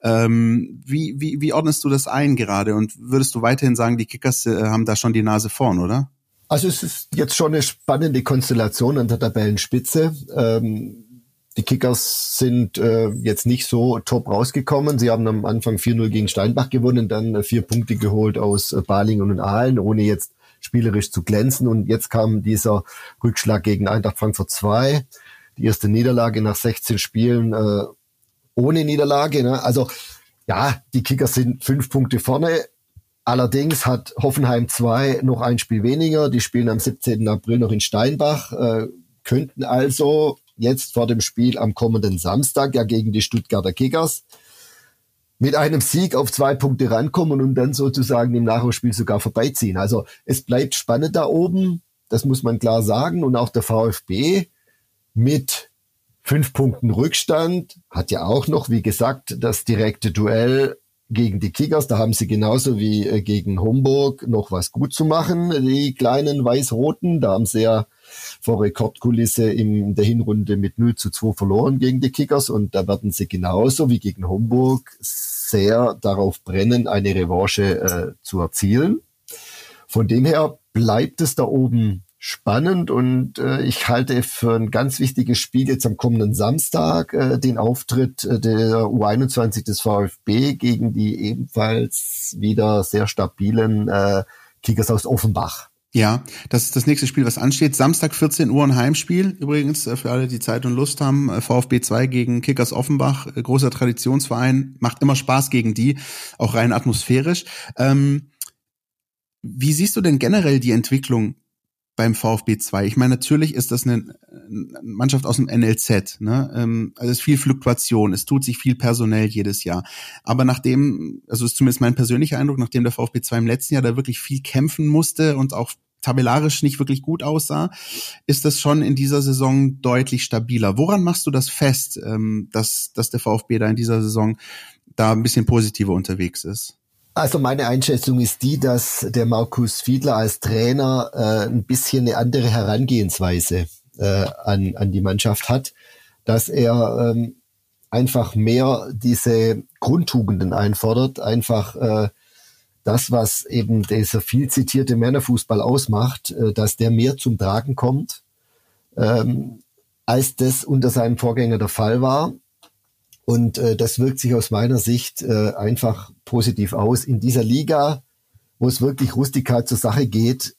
Wie ordnest du das ein gerade? Und würdest du weiterhin sagen, die Kickers haben da schon die Nase vorn, oder? Also es ist jetzt schon eine spannende Konstellation an der Tabellenspitze. Die Kickers sind jetzt nicht so top rausgekommen. Sie haben am Anfang 4-0 gegen Steinbach gewonnen, dann 4 Punkte geholt aus Balingen und Aalen, ohne jetzt spielerisch zu glänzen. Und jetzt kam dieser Rückschlag gegen Eintracht Frankfurt 2, die erste Niederlage nach 16 Spielen ohne Niederlage. Ne? Also ja, die Kickers sind 5 Punkte vorne. Allerdings hat Hoffenheim 2 noch ein Spiel weniger. Die spielen am 17. April noch in Steinbach, könnten also jetzt vor dem Spiel am kommenden Samstag ja gegen die Stuttgarter Kickers mit einem Sieg auf 2 Punkte rankommen und dann sozusagen im Nachholspiel sogar vorbeiziehen. Also es bleibt spannend da oben, das muss man klar sagen. Und auch der VfB mit 5 Punkten Rückstand hat ja auch noch, wie gesagt, das direkte Duell gegen die Kickers. Da haben sie genauso wie gegen Homburg noch was gut zu machen, die kleinen Weiß-Roten. Da haben sie ja vor Rekordkulisse in der Hinrunde mit 0-2 verloren gegen die Kickers und da werden sie genauso wie gegen Homburg sehr darauf brennen, eine Revanche zu erzielen. Von dem her bleibt es da oben spannend und ich halte für ein ganz wichtiges Spiel jetzt am kommenden Samstag den Auftritt der U21 des VfB gegen die ebenfalls wieder sehr stabilen Kickers aus Offenbach. Ja, das ist das nächste Spiel, was ansteht. Samstag 14 Uhr ein Heimspiel übrigens, für alle, die Zeit und Lust haben. VfB 2 gegen Kickers Offenbach, großer Traditionsverein, macht immer Spaß gegen die, auch rein atmosphärisch. Wie siehst du denn generell die Entwicklung beim VfB 2? Ich meine, natürlich ist das eine Mannschaft aus dem NLZ, ne? Also es ist viel Fluktuation, es tut sich viel personell jedes Jahr. Aber nachdem, also ist zumindest mein persönlicher Eindruck, nachdem der VfB 2 im letzten Jahr da wirklich viel kämpfen musste und auch tabellarisch nicht wirklich gut aussah, ist das schon in dieser Saison deutlich stabiler. Woran machst du das fest, dass der VfB da in dieser Saison da ein bisschen positiver unterwegs ist? Also meine Einschätzung ist die, dass der Markus Fiedler als Trainer ein bisschen eine andere Herangehensweise an die Mannschaft hat, dass er einfach mehr diese Grundtugenden einfordert, einfach das, was eben dieser viel zitierte Männerfußball ausmacht, dass der mehr zum Tragen kommt, als das unter seinem Vorgänger der Fall war. Und das wirkt sich aus meiner Sicht einfach positiv aus. In dieser Liga wo es wirklich rustikal zur Sache geht,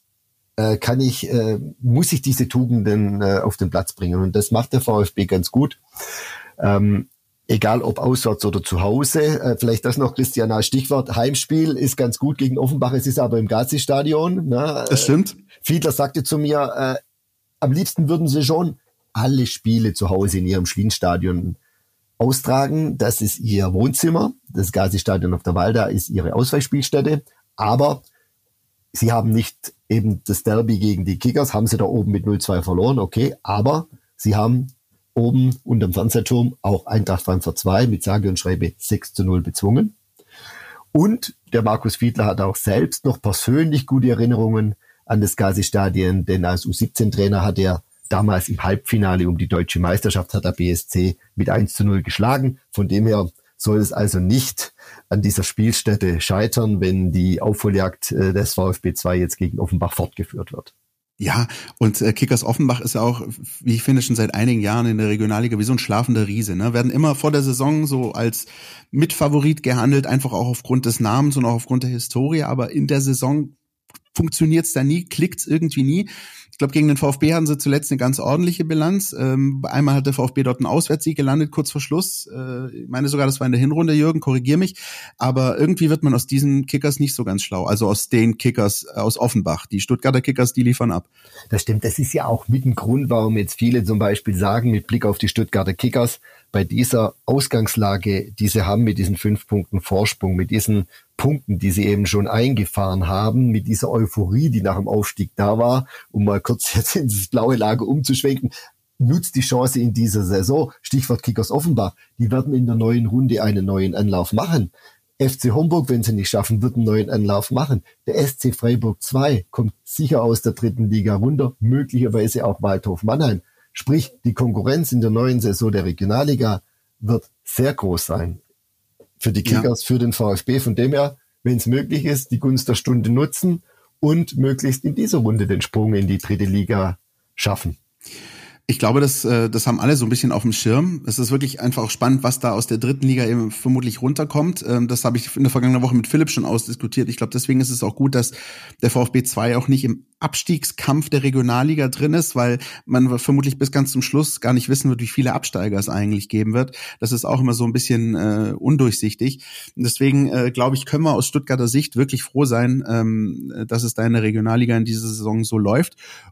muss ich diese Tugenden auf den Platz bringen. Und das macht der VfB ganz gut. Egal ob auswärts oder zu Hause. Vielleicht das noch, Christian, als Stichwort. Heimspiel ist ganz gut gegen Offenbach, es ist aber im Gazi-Stadion. Ne? Das stimmt. Fiedler sagte zu mir, am liebsten würden sie schon alle Spiele zu Hause in ihrem Schwienstadion austragen. Das ist ihr Wohnzimmer. Das Gazi-Stadion auf der Walda ist ihre Ausweichspielstätte. Aber sie haben nicht eben das Derby gegen die Kickers, haben sie da oben mit 0-2 verloren, okay. Aber sie haben oben unterm Fernsehturm auch Eintracht Frankfurt 2 mit sage und schreibe 6-0 bezwungen. Und der Markus Fiedler hat auch selbst noch persönlich gute Erinnerungen an das Gazi-Stadion, denn als U17-Trainer hat er damals im Halbfinale um die deutsche Meisterschaft Hertha BSC mit 1-0 geschlagen. Von dem her soll es also nicht an dieser Spielstätte scheitern, wenn die Aufholjagd des VfB 2 jetzt gegen Offenbach fortgeführt wird. Ja, und Kickers Offenbach ist ja auch, wie ich finde, schon seit einigen Jahren in der Regionalliga wie so ein schlafender Riese. Ne? Werden immer vor der Saison so als Mitfavorit gehandelt, einfach auch aufgrund des Namens und auch aufgrund der Historie. Aber in der Saison funktioniert's da nie, klickt's irgendwie nie. Ich glaube, gegen den VfB hatten sie zuletzt eine ganz ordentliche Bilanz. Einmal hat der VfB dort einen Auswärtssieg gelandet, kurz vor Schluss. Ich meine sogar, das war in der Hinrunde, Jürgen, korrigier mich. Aber irgendwie wird man aus diesen Kickers nicht so ganz schlau. Also aus den Kickers aus Offenbach. Die Stuttgarter Kickers, die liefern ab. Das stimmt. Das ist ja auch mit ein Grund, warum jetzt viele zum Beispiel sagen, mit Blick auf die Stuttgarter Kickers, bei dieser Ausgangslage, die sie haben, mit diesen 5 Punkten Vorsprung, mit diesen Punkten, die sie eben schon eingefahren haben, mit dieser Euphorie, die nach dem Aufstieg da war, um mal kurz jetzt ins blaue Lager umzuschwenken, nutzt die Chance in dieser Saison. Stichwort Kickers Offenbach. Die werden in der neuen Runde einen neuen Anlauf machen. FC Homburg, wenn sie nicht schaffen, wird einen neuen Anlauf machen. Der SC Freiburg 2 kommt sicher aus der 3. Liga runter, möglicherweise auch Waldhof Mannheim. Sprich, die Konkurrenz in der neuen Saison der Regionalliga wird sehr groß sein. Für die Kickers, für den VfB. Von dem her, wenn es möglich ist, die Gunst der Stunde nutzen und möglichst in dieser Runde den Sprung in die 3. Liga schaffen. Ich glaube, das haben alle so ein bisschen auf dem Schirm. Es ist wirklich einfach auch spannend, was da aus der 3. Liga eben vermutlich runterkommt. Das habe ich in der vergangenen Woche mit Philipp schon ausdiskutiert. Ich glaube, deswegen ist es auch gut, dass der VfB 2 auch nicht im Abstiegskampf der Regionalliga drin ist, weil man vermutlich bis ganz zum Schluss gar nicht wissen wird, wie viele Absteiger es eigentlich geben wird. Das ist auch immer so ein bisschen undurchsichtig. Und deswegen, glaube ich, können wir aus Stuttgarter Sicht wirklich froh sein, dass es da in der Regionalliga in dieser Saison so läuft.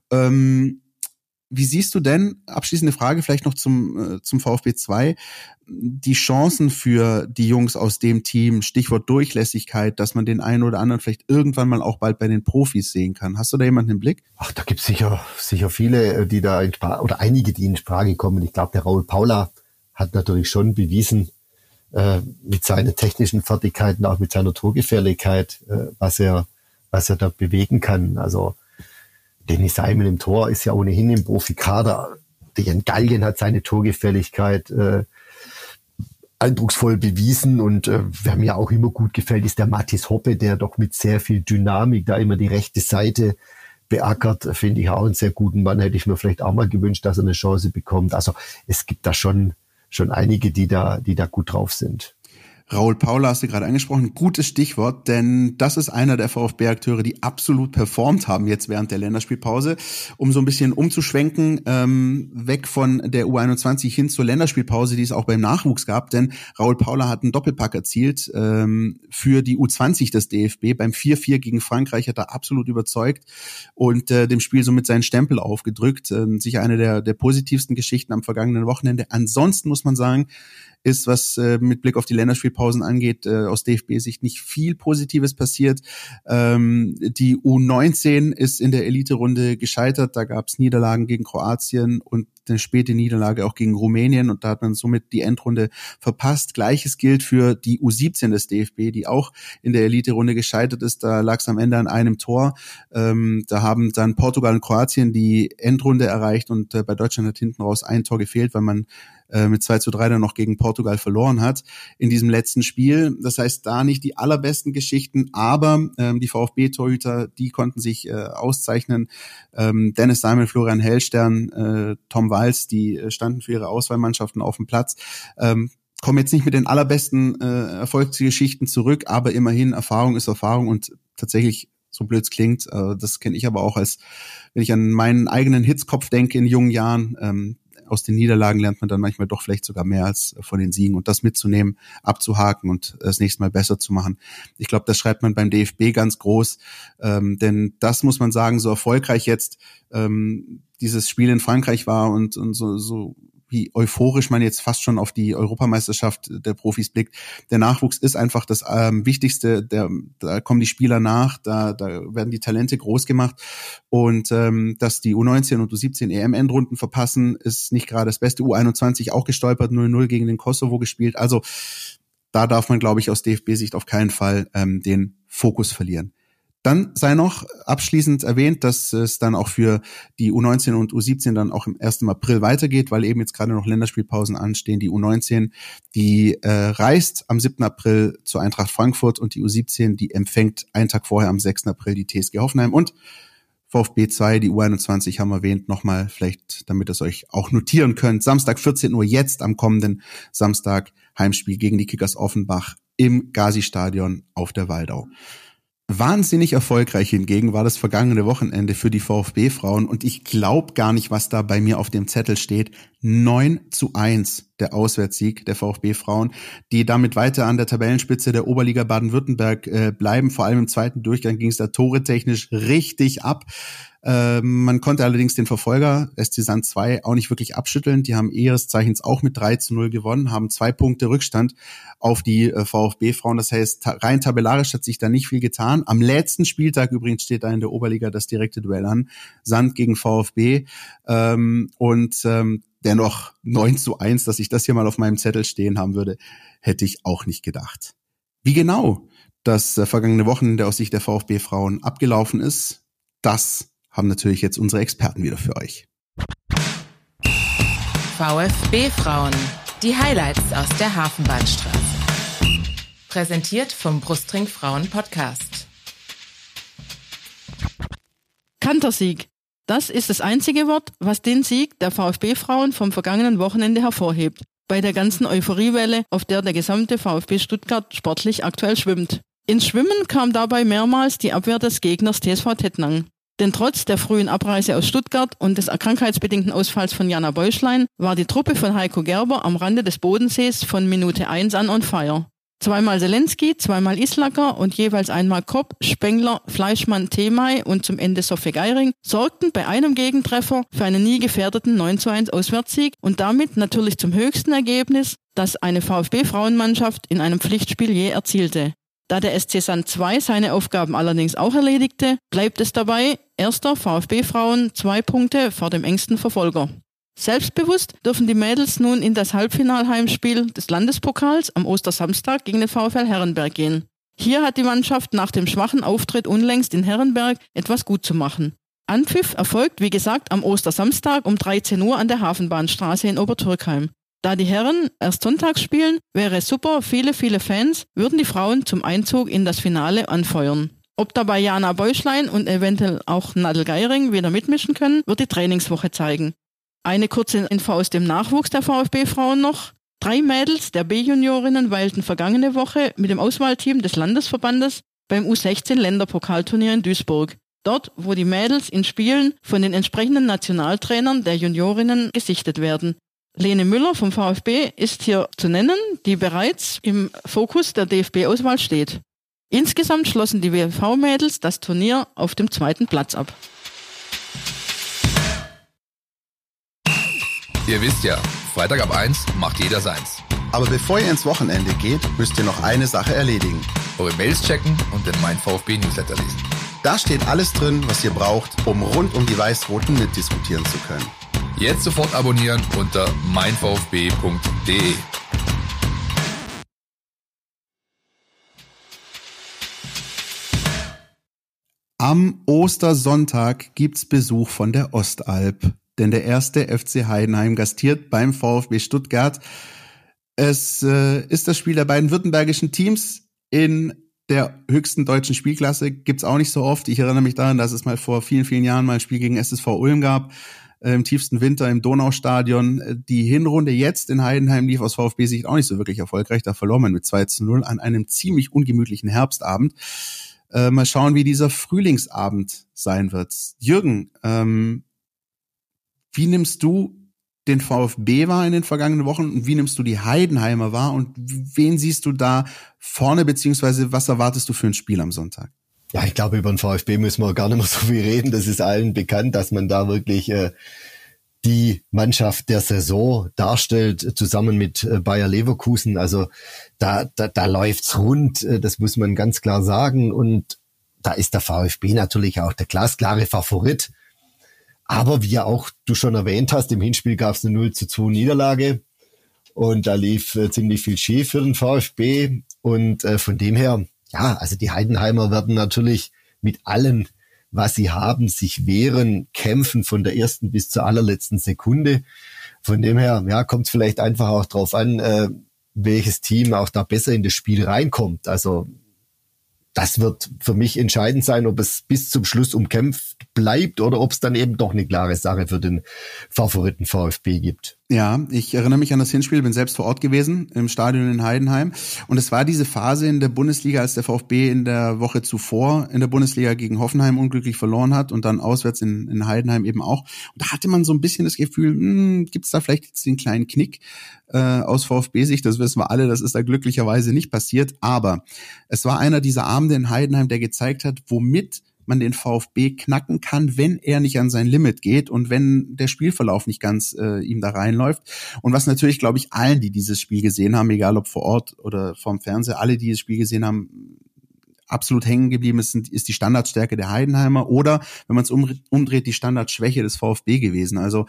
Wie siehst du denn, abschließende Frage vielleicht noch zum VfB 2, die Chancen für die Jungs aus dem Team, Stichwort Durchlässigkeit, dass man den einen oder anderen vielleicht irgendwann mal auch bald bei den Profis sehen kann? Hast du da jemanden im Blick? Ach, da gibt's sicher viele, die da oder einige, die in Frage kommen. Ich glaube, der Raul Paula hat natürlich schon bewiesen, mit seinen technischen Fertigkeiten, auch mit seiner Torgefährlichkeit, was er da bewegen kann. Also Dennis Simon im Tor ist ja ohnehin im Profikader. Jan Gallien hat seine Torgefälligkeit eindrucksvoll bewiesen und wer mir auch immer gut gefällt, ist der Mathis Hoppe, der doch mit sehr viel Dynamik da immer die rechte Seite beackert. Finde ich auch einen sehr guten Mann. Hätte ich mir vielleicht auch mal gewünscht, dass er eine Chance bekommt. Also es gibt da schon einige, die da gut drauf sind. Raul Paula hast du gerade angesprochen, gutes Stichwort, denn das ist einer der VfB-Akteure, die absolut performt haben jetzt während der Länderspielpause. Um so ein bisschen umzuschwenken, weg von der U21 hin zur Länderspielpause, die es auch beim Nachwuchs gab, denn Raul Paula hat einen Doppelpack erzielt für die U20 des DFB. Beim 4-4 gegen Frankreich hat er absolut überzeugt und dem Spiel somit seinen Stempel aufgedrückt. Sicher eine der positivsten Geschichten am vergangenen Wochenende. Ansonsten muss man sagen, ist, was mit Blick auf die Länderspielpausen angeht, aus DFB-Sicht nicht viel Positives passiert. Die U19 ist in der Elite-Runde gescheitert. Da gab es Niederlagen gegen Kroatien und eine späte Niederlage auch gegen Rumänien und da hat man somit die Endrunde verpasst. Gleiches gilt für die U17 des DFB, die auch in der Elite-Runde gescheitert ist. Da lag es am Ende an einem Tor. Da haben dann Portugal und Kroatien die Endrunde erreicht und bei Deutschland hat hinten raus ein Tor gefehlt, weil man mit 2-3 dann noch gegen Portugal verloren hat in diesem letzten Spiel. Das heißt, da nicht die allerbesten Geschichten, aber die VfB-Torhüter, die konnten sich auszeichnen. Dennis Simon, Florian Hellstern, Tom Walz, die standen für ihre Auswahlmannschaften auf dem Platz. kommen jetzt nicht mit den allerbesten Erfolgsgeschichten zurück, aber immerhin Erfahrung ist Erfahrung und tatsächlich, so blöd es klingt, das kenne ich aber auch als, wenn ich an meinen eigenen Hitzkopf denke in jungen Jahren, aus den Niederlagen lernt man dann manchmal doch vielleicht sogar mehr als von den Siegen und das mitzunehmen, abzuhaken und das nächste Mal besser zu machen. Ich glaube, das schreibt man beim DFB ganz groß, denn das muss man sagen, so erfolgreich jetzt dieses Spiel in Frankreich war und so wie euphorisch man jetzt fast schon auf die Europameisterschaft der Profis blickt. Der Nachwuchs ist einfach das Wichtigste, da kommen die Spieler nach, da werden die Talente groß gemacht und dass die U19 und U17 EM-Endrunden verpassen, ist nicht gerade das Beste. U21 auch gestolpert, 0-0 gegen den Kosovo gespielt. Also da darf man, glaube ich, aus DFB-Sicht auf keinen Fall den Fokus verlieren. Dann sei noch abschließend erwähnt, dass es dann auch für die U19 und U17 dann auch im 1. April weitergeht, weil eben jetzt gerade noch Länderspielpausen anstehen. Die U19, die reist am 7. April zur Eintracht Frankfurt und die U17, die empfängt einen Tag vorher am 6. April die TSG Hoffenheim und VfB 2, die U21 haben wir erwähnt, nochmal vielleicht, damit ihr es euch auch notieren könnt. Samstag 14 Uhr jetzt am kommenden Samstag Heimspiel gegen die Kickers Offenbach im Gazi-Stadion auf der Waldau. Wahnsinnig erfolgreich hingegen war das vergangene Wochenende für die VfB-Frauen und ich glaube gar nicht, was da bei mir auf dem Zettel steht. 9-1 der Auswärtssieg der VfB-Frauen, die damit weiter an der Tabellenspitze der Oberliga Baden-Württemberg bleiben. Vor allem im zweiten Durchgang ging es da toretechnisch richtig ab. Man konnte allerdings den Verfolger SC Sand 2 auch nicht wirklich abschütteln. Die haben ihres Zeichens auch mit 3-0 gewonnen, haben 2 Punkte Rückstand auf die VfB-Frauen. Das heißt, rein tabellarisch hat sich da nicht viel getan. Am letzten Spieltag übrigens steht da in der Oberliga das direkte Duell an. Sand gegen VfB. Dennoch 9-1, dass ich das hier mal auf meinem Zettel stehen haben würde, hätte ich auch nicht gedacht. Wie genau das vergangene Wochenende aus Sicht der VfB-Frauen abgelaufen ist, das haben natürlich jetzt unsere Experten wieder für euch. VfB-Frauen, die Highlights aus der Hafenbahnstraße. Präsentiert vom Brustring Frauen Podcast. Kantersieg. Das ist das einzige Wort, was den Sieg der VfB-Frauen vom vergangenen Wochenende hervorhebt. Bei der ganzen Euphoriewelle, auf der gesamte VfB Stuttgart sportlich aktuell schwimmt. Ins Schwimmen kam dabei mehrmals die Abwehr des Gegners TSV Tettnang. Denn trotz der frühen Abreise aus Stuttgart und des krankheitsbedingten Ausfalls von Jana Bäuschlein war die Truppe von Heiko Gerber am Rande des Bodensees von Minute 1 an on fire. Zweimal Zelensky, zweimal Islacker und jeweils einmal Kopp, Spengler, Fleischmann, Themay und zum Ende Sophie Geiring sorgten bei einem Gegentreffer für einen nie gefährdeten 9-1 Auswärtssieg und damit natürlich zum höchsten Ergebnis, das eine VfB-Frauenmannschaft in einem Pflichtspiel je erzielte. Da der SC Sand 2 seine Aufgaben allerdings auch erledigte, bleibt es dabei, erster VfB-Frauen 2 Punkte vor dem engsten Verfolger. Selbstbewusst dürfen die Mädels nun in das Halbfinalheimspiel des Landespokals am Ostersamstag gegen den VfL Herrenberg gehen. Hier hat die Mannschaft nach dem schwachen Auftritt unlängst in Herrenberg etwas gut zu machen. Anpfiff erfolgt, wie gesagt, am Ostersamstag um 13 Uhr an der Hafenbahnstraße in Obertürkheim. Da die Herren erst sonntags spielen, wäre es super, viele Fans würden die Frauen zum Einzug in das Finale anfeuern. Ob dabei Jana Bäuschlein und eventuell auch Nadel Geiring wieder mitmischen können, wird die Trainingswoche zeigen. Eine kurze Info aus dem Nachwuchs der VfB-Frauen noch. 3 Mädels der B-Juniorinnen weilten vergangene Woche mit dem Auswahlteam des Landesverbandes beim U16-Länderpokalturnier in Duisburg. Dort, wo die Mädels in Spielen von den entsprechenden Nationaltrainern der Juniorinnen gesichtet werden. Lene Müller vom VfB ist hier zu nennen, die bereits im Fokus der DFB-Auswahl steht. Insgesamt schlossen die WV-Mädels das Turnier auf dem 2. Platz ab. Ihr wisst ja, Freitag ab 1 macht jeder seins. Aber bevor ihr ins Wochenende geht, müsst ihr noch eine Sache erledigen. Eure Mails checken und den Mein VfB Newsletter lesen. Da steht alles drin, was ihr braucht, um rund um die Weiß-Roten mitdiskutieren zu können. Jetzt sofort abonnieren unter meinvfb.de. Am Ostersonntag gibt's Besuch von der Ostalb, denn der erste FC Heidenheim gastiert beim VfB Stuttgart. Es ist das Spiel der beiden württembergischen Teams in der höchsten deutschen Spielklasse. Gibt's auch nicht so oft. Ich erinnere mich daran, dass es mal vor vielen, vielen Jahren mal ein Spiel gegen SSV Ulm gab. im tiefsten Winter im Donaustadion. Die Hinrunde jetzt in Heidenheim lief aus VfB-Sicht auch nicht so wirklich erfolgreich. Da verlor man mit 2-0 an einem ziemlich ungemütlichen Herbstabend. Mal schauen, wie dieser Frühlingsabend sein wird. Jürgen, wie nimmst du den VfB wahr in den vergangenen Wochen und wie nimmst du die Heidenheimer wahr und wen siehst du da vorne, beziehungsweise was erwartest du für ein Spiel am Sonntag? Ja, ich glaube, über den VfB müssen wir gar nicht mehr so viel reden. Das ist allen bekannt, dass man da wirklich die Mannschaft der Saison darstellt, zusammen mit Bayer Leverkusen. Also da läuft's rund, das muss man ganz klar sagen. Und da ist der VfB natürlich auch der glasklare Favorit. Aber wie ja auch du schon erwähnt hast, im Hinspiel gab es eine 0-2 Niederlage und da lief ziemlich viel schief für den VfB. Und von dem her, ja, also die Heidenheimer werden natürlich mit allem, was sie haben, sich wehren, kämpfen von der ersten bis zur allerletzten Sekunde. Von dem her, ja, kommt es vielleicht einfach auch drauf an, welches Team auch da besser in das Spiel reinkommt. Also das wird für mich entscheidend sein, ob es bis zum Schluss umkämpft bleibt oder ob es dann eben doch eine klare Sache für den Favoriten VfB gibt. Ja, ich erinnere mich an das Hinspiel, bin selbst vor Ort gewesen im Stadion in Heidenheim und es war diese Phase in der Bundesliga, als der VfB in der Woche zuvor in der Bundesliga gegen Hoffenheim unglücklich verloren hat und dann auswärts in Heidenheim eben auch. Und da hatte man so ein bisschen das Gefühl, gibt es da vielleicht jetzt den kleinen Knick aus VfB-Sicht, das wissen wir alle, das ist da glücklicherweise nicht passiert, aber es war einer dieser Abende in Heidenheim, der gezeigt hat, womit man den VfB knacken kann, wenn er nicht an sein Limit geht und wenn der Spielverlauf nicht ganz ihm da reinläuft. Und was natürlich, glaube ich, allen, die dieses Spiel gesehen haben, egal ob vor Ort oder vorm Fernseher, alle, die das Spiel gesehen haben, absolut hängen geblieben ist die Standardstärke der Heidenheimer oder, wenn man es umdreht, die Standardschwäche des VfB gewesen. Also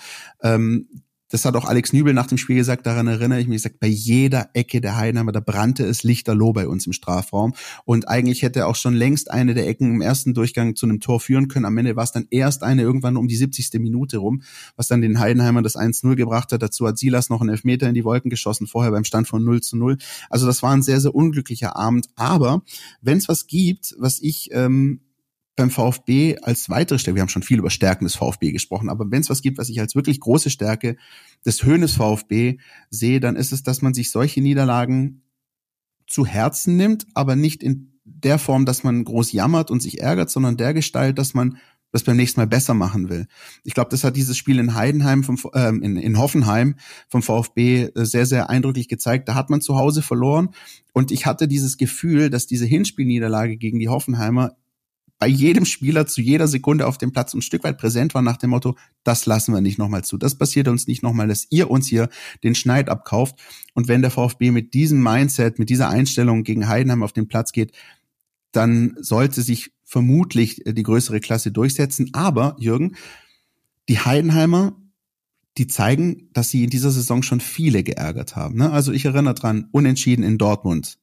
das hat auch Alex Nübel nach dem Spiel gesagt, daran erinnere ich mich, gesagt, bei jeder Ecke der Heidenheimer, da brannte es lichterloh bei uns im Strafraum und eigentlich hätte auch schon längst eine der Ecken im ersten Durchgang zu einem Tor führen können. Am Ende war es dann erst eine irgendwann um die 70. Minute rum, was dann den Heidenheimern das 1-0 gebracht hat. Dazu hat Silas noch einen Elfmeter in die Wolken geschossen, vorher beim Stand von 0-0. Also das war ein sehr, sehr unglücklicher Abend, aber wenn es was gibt, was ich beim VfB als weitere Stärke, wir haben schon viel über Stärken des VfB gesprochen, aber wenn es was gibt, was ich als wirklich große Stärke des Höhnes VfB sehe, dann ist es, dass man sich solche Niederlagen zu Herzen nimmt, aber nicht in der Form, dass man groß jammert und sich ärgert, sondern der Gestalt, dass man das beim nächsten Mal besser machen will. Ich glaube, das hat dieses Spiel in Heidenheim, in Hoffenheim vom VfB sehr, sehr eindrücklich gezeigt. Da hat man zu Hause verloren und ich hatte dieses Gefühl, dass diese Hinspielniederlage gegen die Hoffenheimer bei jedem Spieler zu jeder Sekunde auf dem Platz ein Stück weit präsent war nach dem Motto, das lassen wir nicht nochmal zu. Das passiert uns nicht nochmal, dass ihr uns hier den Schneid abkauft. Und wenn der VfB mit diesem Mindset, mit dieser Einstellung gegen Heidenheim auf den Platz geht, dann sollte sich vermutlich die größere Klasse durchsetzen. Aber, Jürgen, die Heidenheimer, die zeigen, dass sie in dieser Saison schon viele geärgert haben. Also ich erinnere dran, Unentschieden in Dortmund.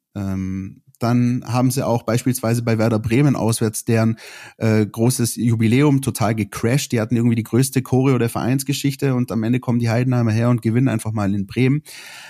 Dann haben sie auch beispielsweise bei Werder Bremen auswärts deren großes Jubiläum total gecrashed. Die hatten irgendwie die größte Choreo der Vereinsgeschichte und am Ende kommen die Heidenheimer her und gewinnen einfach mal in Bremen.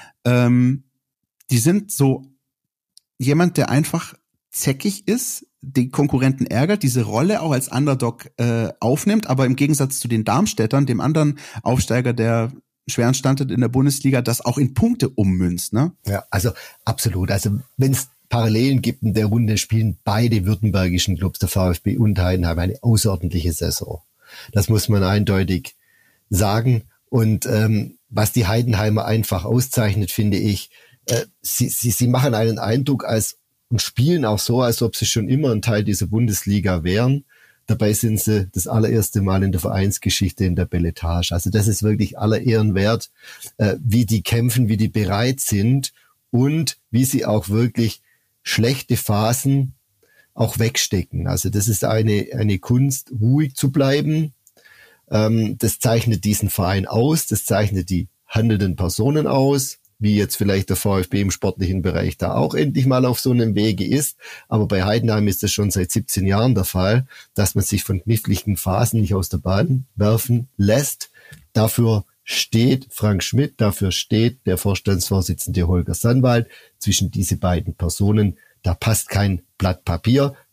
Die sind so jemand, der einfach zäckig ist, die Konkurrenten ärgert, diese Rolle auch als Underdog aufnimmt, aber im Gegensatz zu den Darmstädtern, dem anderen Aufsteiger, der schweren Stand hat in der Bundesliga, das auch in Punkte ummünzt, ne? Ja, also absolut. Also wenn es Parallelen gibt in der Runde, spielen beide württembergischen Clubs, der VfB und Heidenheim, eine außerordentliche Saison. Das muss man eindeutig sagen. Und was die Heidenheimer einfach auszeichnet, finde ich, sie machen einen Eindruck und spielen auch so, als ob sie schon immer ein Teil dieser Bundesliga wären. Dabei sind sie das allererste Mal in der Vereinsgeschichte in der Beletage. Also das ist wirklich aller Ehren wert, wie die kämpfen, wie die bereit sind und wie sie auch wirklich schlechte Phasen auch wegstecken. Also das ist eine Kunst, ruhig zu bleiben. Das zeichnet diesen Verein aus, das zeichnet die handelnden Personen aus, wie jetzt vielleicht der VfB im sportlichen Bereich da auch endlich mal auf so einem Wege ist. Aber bei Heidenheim ist das schon seit 17 Jahren der Fall, dass man sich von kniffligen Phasen nicht aus der Bahn werfen lässt. Dafür steht Frank Schmidt, dafür steht der Vorstandsvorsitzende Holger Sandwald. Zwischen diese beiden Personen, da passt kein Blatt Papier,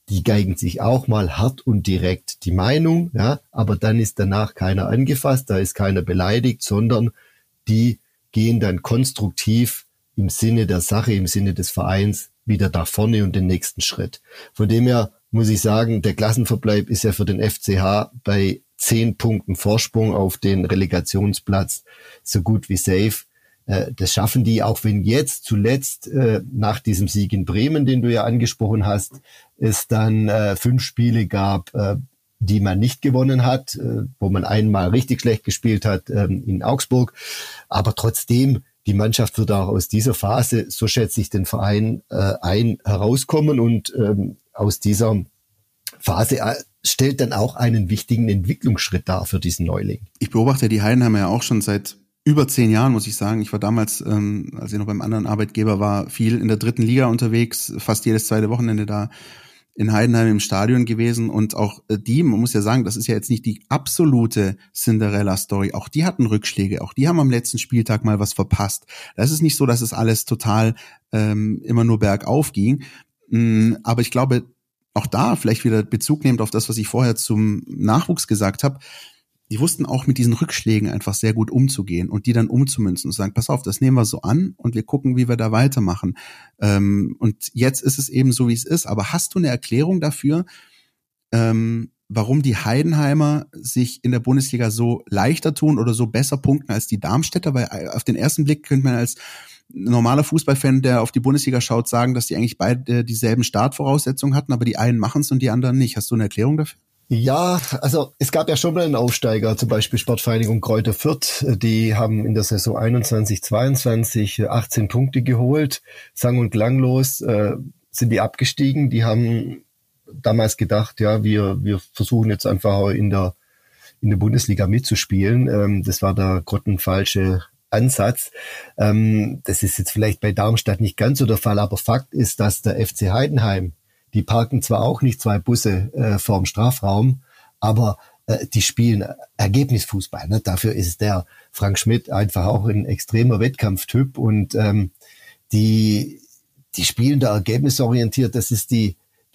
die geigen sich auch mal hart und direkt die Meinung, ja, aber dann ist danach keiner angefasst, da ist keiner beleidigt, sondern die gehen dann konstruktiv im Sinne der Sache, im Sinne des Vereins wieder nach vorne und den nächsten Schritt. Von dem her muss ich sagen, der Klassenverbleib ist ja für den FCH bei 10 Punkten Vorsprung auf den Relegationsplatz so gut wie safe. Das schaffen die, auch wenn jetzt zuletzt nach diesem Sieg in Bremen, den du ja angesprochen hast, es dann 5 Spiele gab, die man nicht gewonnen hat, wo man einmal richtig schlecht gespielt hat in Augsburg. Aber trotzdem, die Mannschaft wird auch aus dieser Phase, so schätze ich den Verein herauskommen und aus dieser Phase stellt dann auch einen wichtigen Entwicklungsschritt dar für diesen Neuling. Ich beobachte die Heidenheimer ja auch schon seit über 10 Jahren, muss ich sagen. Ich war damals, als ich noch beim anderen Arbeitgeber war, viel in der 3. Liga unterwegs, fast jedes zweite Wochenende da in Heidenheim im Stadion gewesen. Und auch die, man muss ja sagen, das ist ja jetzt nicht die absolute Cinderella-Story. Auch die hatten Rückschläge, auch die haben am letzten Spieltag mal was verpasst. Das ist nicht so, dass es alles total immer nur bergauf ging. Aber ich glaube, auch da vielleicht wieder Bezug nehmend auf das, was ich vorher zum Nachwuchs gesagt habe, die wussten auch mit diesen Rückschlägen einfach sehr gut umzugehen und die dann umzumünzen und sagen, pass auf, das nehmen wir so an und wir gucken, wie wir da weitermachen. Und jetzt ist es eben so, wie es ist. Aber hast du eine Erklärung dafür, warum die Heidenheimer sich in der Bundesliga so leichter tun oder so besser punkten als die Darmstädter? Weil auf den ersten Blick könnte man als normaler Fußballfan, der auf die Bundesliga schaut, sagen, dass die eigentlich beide dieselben Startvoraussetzungen hatten, aber die einen machen es und die anderen nicht. Hast du eine Erklärung dafür? Ja, also es gab ja schon mal einen Aufsteiger, zum Beispiel Sportvereinigung Greuther Fürth. Die haben in der Saison 21/22 18 Punkte geholt. Sang- und klanglos sind die abgestiegen. Die haben damals gedacht, ja, wir versuchen jetzt einfach auch in der Bundesliga mitzuspielen. Das war der grottenfalsche Ansatz. Das ist jetzt vielleicht bei Darmstadt nicht ganz so der Fall, aber Fakt ist, dass der FC Heidenheim, die parken zwar auch nicht 2 Busse vorm Strafraum, aber die spielen Ergebnisfußball. Ne? Dafür ist der Frank Schmidt einfach auch ein extremer Wettkampftyp und die spielen da ergebnisorientiert. Das ist die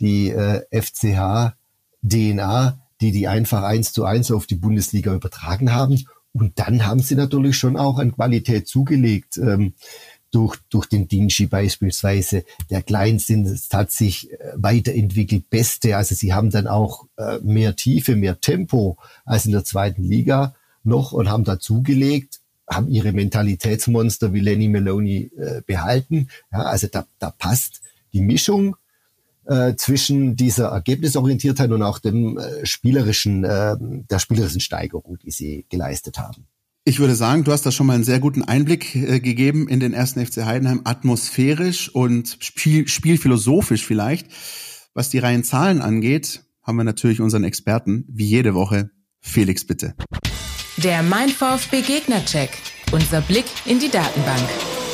FCH-DNA, die einfach 1:1 auf die Bundesliga übertragen haben. Und dann haben sie natürlich schon auch an Qualität zugelegt. Durch den Dinci beispielsweise. Der Kleinstins hat sich weiterentwickelt, Beste. Also sie haben dann auch mehr Tiefe, mehr Tempo als in der 2. Liga noch und haben da zugelegt, haben ihre Mentalitätsmonster wie Lenny Meloni behalten. Ja, also da passt die Mischung zwischen dieser Ergebnisorientiertheit und auch dem der spielerischen Steigerung, die sie geleistet haben. Ich würde sagen, du hast da schon mal einen sehr guten Einblick gegeben in den 1. FC Heidenheim, atmosphärisch und spielphilosophisch vielleicht. Was die reinen Zahlen angeht, haben wir natürlich unseren Experten, wie jede Woche. Felix, bitte. Der Mein VfB Gegnercheck. Unser Blick in die Datenbank.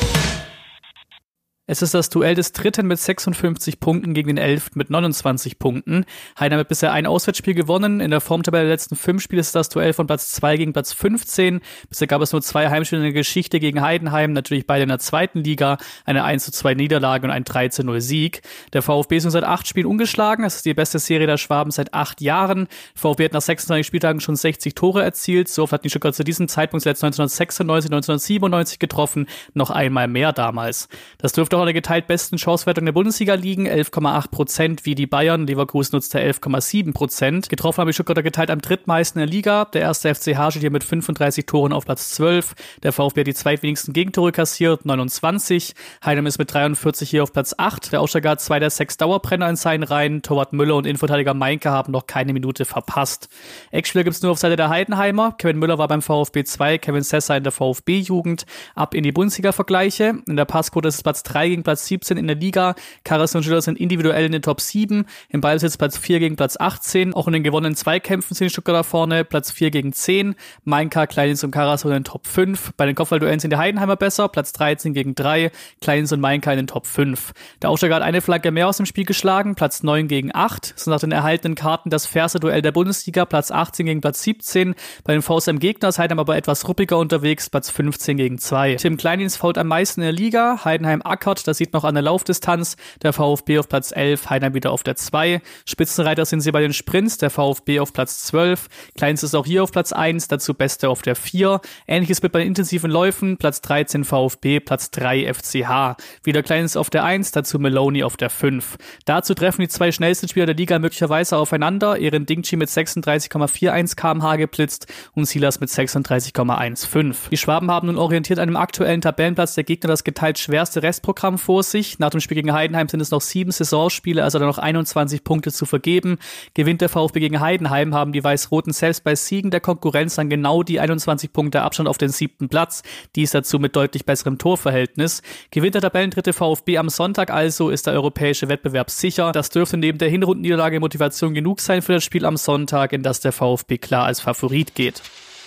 Es ist das Duell des Dritten mit 56 Punkten gegen den 11. mit 29 Punkten. Heidenheim hat bisher ein Auswärtsspiel gewonnen. In der Formtabelle der letzten 5 Spiele ist das Duell von Platz 2 gegen Platz 15. Bisher gab es nur 2 Heimspiele in der Geschichte gegen Heidenheim, natürlich beide in der 2. Liga. Eine 1:2 Niederlage und ein 3:0 Sieg. Der VfB ist nun seit 8 Spielen ungeschlagen. Das ist die beste Serie der Schwaben seit 8 Jahren. VfB hat nach 26 Spieltagen schon 60 Tore erzielt. So oft hat die Stuttgart zu diesem Zeitpunkt zuletzt 1996, 1997 getroffen. Noch einmal mehr damals. Das dürfte auch an der geteilt besten Chancewertung der Bundesliga liegen, 11,8% wie die Bayern. Leverkusen nutzte 11,7%. Getroffen haben die Stuttgarter geteilt am drittmeisten in der Liga. Der erste FCH steht hier mit 35 Toren auf Platz 12. Der VfB hat die zweitwenigsten Gegentore kassiert, 29. Heidenheim ist mit 43 hier auf Platz 8. Der Aufsteiger hat 2 der 6 Dauerbrenner in seinen Reihen. Torwart Müller und Innenverteidiger Meinke haben noch keine Minute verpasst. Eckspieler gibt's nur auf Seite der Heidenheimer. Kevin Müller war beim VfB 2, Kevin Sessa in der VfB-Jugend. Ab in die Bundesliga-Vergleiche. In der Passquote ist es Platz 3 gegen Platz 17 in der Liga. Karras und Schiller sind individuell in den Top 7. Im Ballbesitz Platz 4 gegen Platz 18. Auch in den gewonnenen Zweikämpfen sind die Stuttgarter vorne. Platz 4 gegen 10. Meinka, Kleinins und Karras in den Top 5. Bei den Kopfballduellen sind die Heidenheimer besser. Platz 13 gegen 3. Kleinins und Meinka in den Top 5. Der Aufsteiger hat eine Flagge mehr aus dem Spiel geschlagen. Platz 9 gegen 8. Das ist nach den erhaltenen Karten das fairste Duell der Bundesliga. Platz 18 gegen Platz 17. Bei den VSM Gegner ist Heidenheim aber etwas ruppiger unterwegs. Platz 15 gegen 2. Tim Kleinins fault am meisten in der Liga. Heidenheim ackert Stuttgart. Das sieht noch an der Laufdistanz. Der VfB auf Platz 11, Heidenheim wieder auf der 2. Spitzenreiter sind sie bei den Sprints. Der VfB auf Platz 12. Kleinst ist auch hier auf Platz 1, dazu Beste auf der 4. Ähnliches mit bei den intensiven Läufen. Platz 13 VfB, Platz 3 FCH. Wieder Kleinst auf der 1, dazu Maloney auf der 5. Dazu treffen die 2 schnellsten Spieler der Liga möglicherweise aufeinander. Ehren Dingchi mit 36,41 km/h geblitzt und Silas mit 36,15. Die Schwaben haben nun orientiert an dem aktuellen Tabellenplatz der Gegner das geteilt schwerste Restprogramm vor sich. Nach dem Spiel gegen Heidenheim sind es noch 7 Saisonspiele, also dann noch 21 Punkte zu vergeben. Gewinnt der VfB gegen Heidenheim, haben die Weiß-Roten selbst bei Siegen der Konkurrenz dann genau die 21 Punkte Abstand auf den 7. Platz. Dies dazu mit deutlich besserem Torverhältnis. Gewinnt der Tabellendritte VfB am Sonntag also, ist der europäische Wettbewerb sicher. Das dürfte neben der Hinrundenniederlage Motivation genug sein für das Spiel am Sonntag, in das der VfB klar als Favorit geht.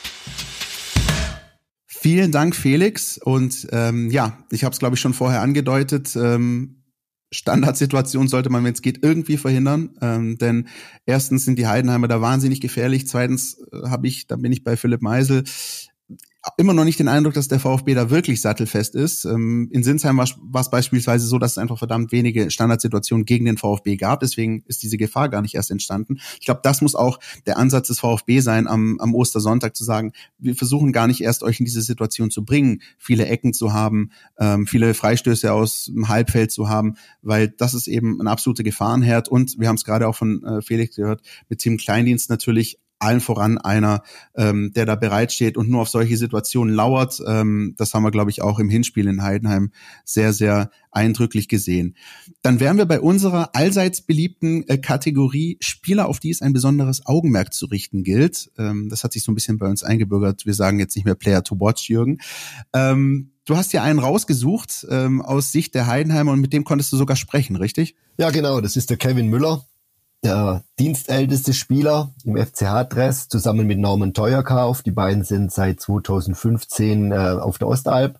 Vielen Dank, Felix. Und ich habe es, glaube ich, schon vorher angedeutet. Standardsituation sollte man, wenn es geht, irgendwie verhindern. Denn erstens sind die Heidenheimer da wahnsinnig gefährlich. Zweitens bin ich bei Philipp Meisel, immer noch nicht den Eindruck, dass der VfB da wirklich sattelfest ist. In Sinsheim war es beispielsweise so, dass es einfach verdammt wenige Standardsituationen gegen den VfB gab. Deswegen ist diese Gefahr gar nicht erst entstanden. Ich glaube, das muss auch der Ansatz des VfB sein, am Ostersonntag zu sagen, wir versuchen gar nicht erst euch in diese Situation zu bringen, viele Ecken zu haben, viele Freistöße aus dem Halbfeld zu haben, weil das ist eben ein absoluter Gefahrenherd. Und wir haben es gerade auch von Felix gehört, mit Tim Kleindienst natürlich allen voran einer, der da bereitsteht und nur auf solche Situationen lauert. Das haben wir, glaube ich, auch im Hinspiel in Heidenheim sehr, sehr eindrücklich gesehen. Dann wären wir bei unserer allseits beliebten Kategorie Spieler, auf die es ein besonderes Augenmerk zu richten gilt. Das hat sich so ein bisschen bei uns eingebürgert. Wir sagen jetzt nicht mehr Player to watch, Jürgen. Du hast ja einen rausgesucht aus Sicht der Heidenheimer und mit dem konntest du sogar sprechen, richtig? Ja, genau. Das ist der Kevin Müller. Der dienstälteste Spieler im FCH-Dress, zusammen mit Norman Teuerkauf. Die beiden sind seit 2015 auf der Ostalb.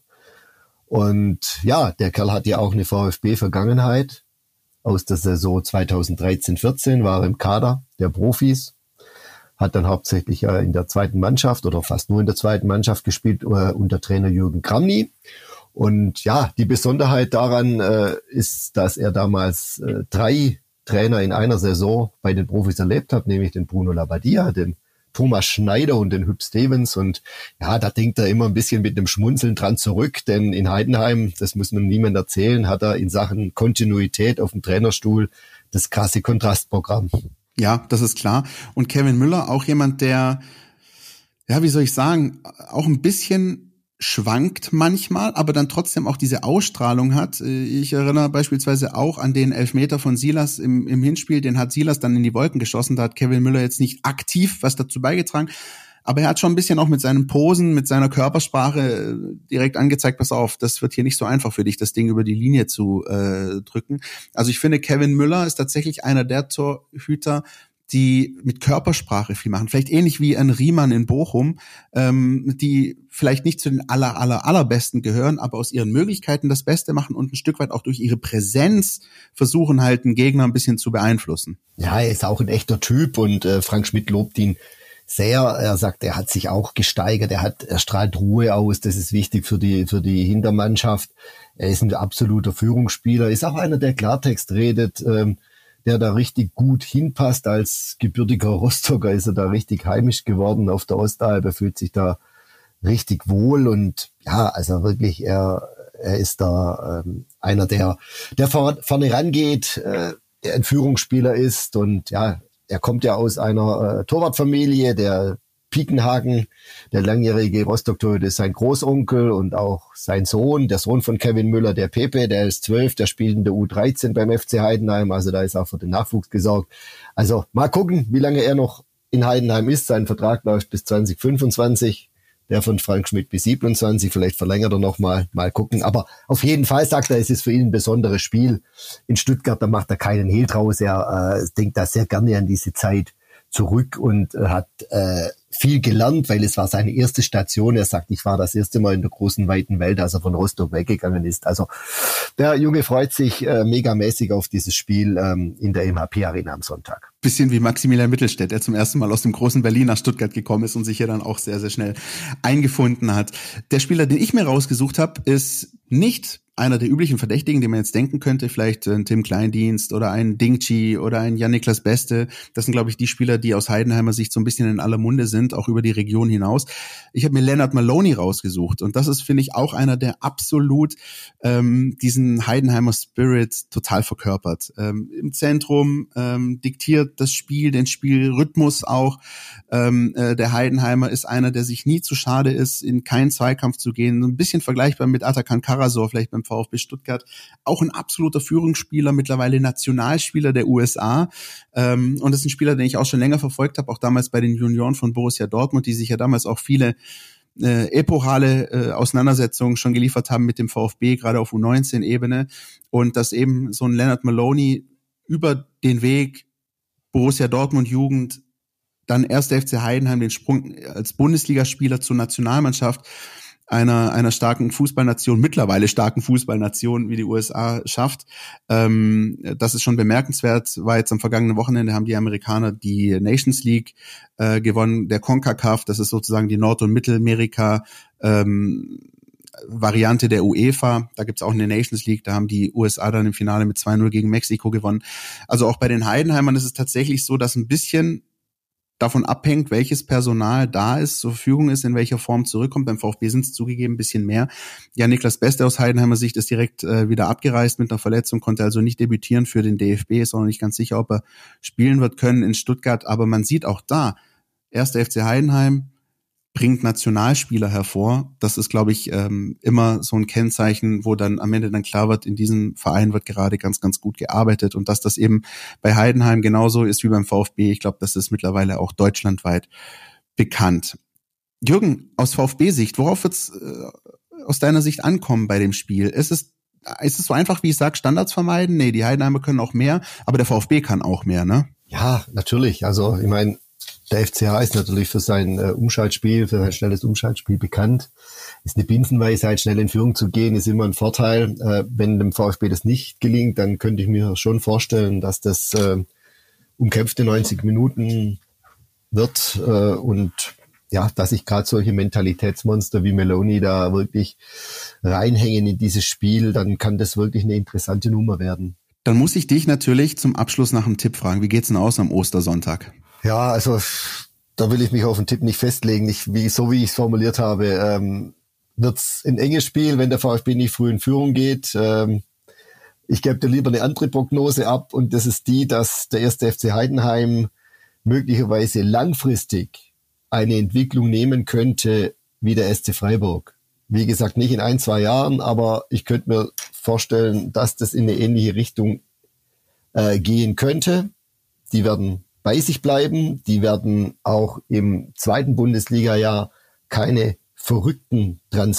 Und ja, der Kerl hat ja auch eine VfB-Vergangenheit. Aus der Saison 2013-14 war er im Kader der Profis. Hat dann hauptsächlich in der zweiten Mannschaft oder fast nur in der zweiten Mannschaft gespielt unter Trainer Jürgen Kramny. Und ja, die Besonderheit daran ist, dass er damals 3 Trainer in einer Saison bei den Profis erlebt hat, nämlich den Bruno Labbadia, den Thomas Schneider und den Hüb Stevens. Und ja, da denkt er immer ein bisschen mit einem Schmunzeln dran zurück, denn in Heidenheim, das muss man niemand erzählen, hat er in Sachen Kontinuität auf dem Trainerstuhl das krasse Kontrastprogramm. Ja, das ist klar. Und Kevin Müller, auch jemand, der, ja, wie soll ich sagen, auch ein bisschen schwankt manchmal, aber dann trotzdem auch diese Ausstrahlung hat. Ich erinnere beispielsweise auch an den Elfmeter von Silas im Hinspiel, den hat Silas dann in die Wolken geschossen, da hat Kevin Müller jetzt nicht aktiv was dazu beigetragen, aber er hat schon ein bisschen auch mit seinen Posen, mit seiner Körpersprache direkt angezeigt, pass auf, das wird hier nicht so einfach für dich, das Ding über die Linie zu drücken. Also ich finde, Kevin Müller ist tatsächlich einer der Torhüter, die mit Körpersprache viel machen. Vielleicht ähnlich wie ein Riemann in Bochum, die vielleicht nicht zu den allerbesten gehören, aber aus ihren Möglichkeiten das Beste machen und ein Stück weit auch durch ihre Präsenz versuchen halt einen Gegner ein bisschen zu beeinflussen. Ja, er ist auch ein echter Typ und Frank Schmidt lobt ihn sehr. Er sagt, er hat sich auch gesteigert, er strahlt Ruhe aus, das ist wichtig für die Hintermannschaft. Er ist ein absoluter Führungsspieler, ist auch einer, der Klartext redet, der da richtig gut hinpasst. Als gebürtiger Rostocker ist er da richtig heimisch geworden auf der Ostalb. Er fühlt sich da richtig wohl und ja, also wirklich, er ist da einer, der vorne rangeht, der ein Führungsspieler ist und ja, er kommt ja aus einer Torwartfamilie, der Piekenhagen, der langjährige Rostock-Torhüter, ist sein Großonkel und auch sein Sohn, der Sohn von Kevin Müller, der Pepe, der ist 12, der spielt in der U13 beim FC Heidenheim, also da ist auch für den Nachwuchs gesorgt. Also mal gucken, wie lange er noch in Heidenheim ist. Sein Vertrag läuft bis 2025, der von Frank Schmidt bis 27, vielleicht verlängert er noch mal gucken. Aber auf jeden Fall sagt er, es ist für ihn ein besonderes Spiel. In Stuttgart, da macht er keinen Hehl draus, er denkt da sehr gerne an diese Zeit zurück und hat viel gelernt, weil es war seine erste Station. Er sagt, ich war das erste Mal in der großen, weiten Welt, als er von Rostock weggegangen ist. Also der Junge freut sich megamäßig auf dieses Spiel in der MHP-Arena am Sonntag. Bisschen wie Maximilian Mittelstädt, der zum ersten Mal aus dem großen Berlin nach Stuttgart gekommen ist und sich ja dann auch sehr, sehr schnell eingefunden hat. Der Spieler, den ich mir rausgesucht habe, ist nicht einer der üblichen Verdächtigen, den man jetzt denken könnte, vielleicht ein Tim Kleindienst oder ein Dingchi oder ein Jan-Niklas Beste. Das sind, glaube ich, die Spieler, die aus Heidenheimer Sicht so ein bisschen in aller Munde sind, auch über die Region hinaus. Ich habe mir Leonard Maloney rausgesucht und das ist, finde ich, auch einer, der absolut diesen Heidenheimer Spirit total verkörpert. Im Zentrum diktiert das Spiel, den Spielrhythmus auch. Der Heidenheimer ist einer, der sich nie zu schade ist, in keinen Zweikampf zu gehen. So ein bisschen vergleichbar mit Atakan Karasor, vielleicht beim VfB Stuttgart. Auch ein absoluter Führungsspieler, mittlerweile Nationalspieler der USA. Und das ist ein Spieler, den ich auch schon länger verfolgt habe, auch damals bei den Junioren von Borussia Dortmund, die sich ja damals auch viele epochale Auseinandersetzungen schon geliefert haben mit dem VfB, gerade auf U19-Ebene. Und dass eben so ein Leonard Maloney über den Weg Borussia Dortmund Jugend, dann 1. FC Heidenheim den Sprung als Bundesligaspieler zur Nationalmannschaft einer starken Fußballnation, mittlerweile starken Fußballnation wie die USA schafft. Das ist schon bemerkenswert. War jetzt am vergangenen Wochenende, haben die Amerikaner die Nations League gewonnen, der CONCACAF, das ist sozusagen die Nord- und Mittelamerika Variante der UEFA. Da gibt's auch eine Nations League, da haben die USA dann im Finale mit 2-0 gegen Mexiko gewonnen. Also auch bei den Heidenheimern ist es tatsächlich so, dass ein bisschen davon abhängt, welches Personal da ist, zur Verfügung ist, in welcher Form zurückkommt. Beim VfB sind es zugegeben ein bisschen mehr. Jan-Niklas Beste aus Heidenheimer Sicht ist direkt wieder abgereist mit einer Verletzung, konnte also nicht debütieren für den DFB, ist auch noch nicht ganz sicher, ob er spielen wird können in Stuttgart. Aber man sieht auch da, 1. FC Heidenheim bringt Nationalspieler hervor. Das ist, glaube ich, immer so ein Kennzeichen, wo dann am Ende dann klar wird, in diesem Verein wird gerade ganz, ganz gut gearbeitet. Und dass das eben bei Heidenheim genauso ist wie beim VfB, ich glaube, das ist mittlerweile auch deutschlandweit bekannt. Jürgen, aus VfB-Sicht, worauf wird es aus deiner Sicht ankommen bei dem Spiel? Ist es so einfach, wie ich sage, Standards vermeiden? Nee, die Heidenheimer können auch mehr, aber der VfB kann auch mehr, ne? Ja, natürlich. Also ich meine, der FCH ist natürlich für sein Umschaltspiel, für sein schnelles Umschaltspiel bekannt. Ist eine Binsenweisheit, schnell in Führung zu gehen, ist immer ein Vorteil. Wenn dem VfB das nicht gelingt, dann könnte ich mir schon vorstellen, dass das umkämpfte 90 Minuten wird und ja, dass sich gerade solche Mentalitätsmonster wie Maloney da wirklich reinhängen in dieses Spiel, dann kann das wirklich eine interessante Nummer werden. Dann muss ich dich natürlich zum Abschluss nach einem Tipp fragen. Wie geht's denn aus am Ostersonntag? Ja, also da will ich mich auf den Tipp nicht festlegen. So wie ich es formuliert habe, wird's ein enges Spiel, wenn der VfB nicht früh in Führung geht. Ich gebe dir lieber eine andere Prognose ab und das ist die, dass der 1. FC Heidenheim möglicherweise langfristig eine Entwicklung nehmen könnte wie der SC Freiburg. Wie gesagt, nicht in 1-2 Jahren, aber ich könnte mir vorstellen, dass das in eine ähnliche Richtung gehen könnte. Die werden bei sich bleiben. Die werden auch im zweiten Bundesliga-Jahr keine verrückten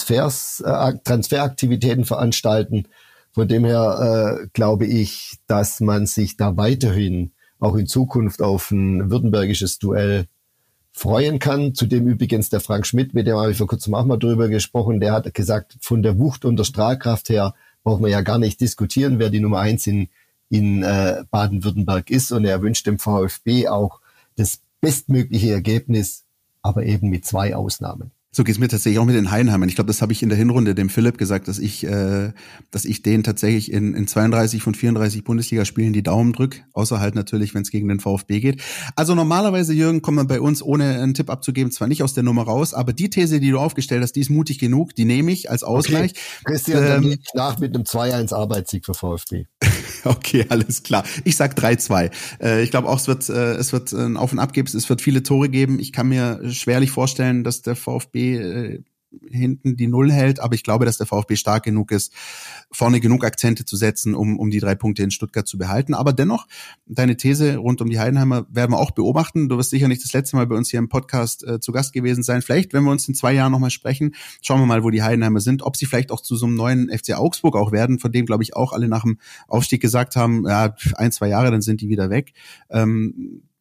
Transferaktivitäten veranstalten. Von dem her glaube ich, dass man sich da weiterhin auch in Zukunft auf ein württembergisches Duell freuen kann. Zudem übrigens der Frank Schmidt, mit dem habe ich vor kurzem auch mal drüber gesprochen, der hat gesagt, von der Wucht und der Strahlkraft her braucht man ja gar nicht diskutieren, wer die Nummer 1 in Baden-Württemberg ist, und er wünscht dem VfB auch das bestmögliche Ergebnis, aber eben mit 2 Ausnahmen. So geht's mir tatsächlich auch mit den Heidenheimern. Ich glaube, das habe ich in der Hinrunde dem Philipp gesagt, dass ich denen tatsächlich in 32 von 34 Bundesligaspielen die Daumen drücke, außer halt natürlich, wenn es gegen den VfB geht. Also normalerweise, Jürgen, kommt man bei uns, ohne einen Tipp abzugeben, zwar nicht aus der Nummer raus, aber die These, die du aufgestellt hast, die ist mutig genug, die nehme ich als Ausgleich. Okay. Christian, dann gehe ich nach mit einem 2-1 Arbeitssieg für VfB. Okay, alles klar. Ich sag 3-2. Ich glaube auch, es wird ein Auf und Ab geben, es wird viele Tore geben. Ich kann mir schwerlich vorstellen, dass der VfB hinten die Null hält, aber ich glaube, dass der VfB stark genug ist, vorne genug Akzente zu setzen, um die 3 Punkte in Stuttgart zu behalten. Aber dennoch, deine These rund um die Heidenheimer werden wir auch beobachten. Du wirst sicher nicht das letzte Mal bei uns hier im Podcast zu Gast gewesen sein. Vielleicht, wenn wir uns in 2 Jahren nochmal sprechen, schauen wir mal, wo die Heidenheimer sind, ob sie vielleicht auch zu so einem neuen FC Augsburg auch werden, von dem, glaube ich, auch alle nach dem Aufstieg gesagt haben, ja, 1-2 Jahre, dann sind die wieder weg.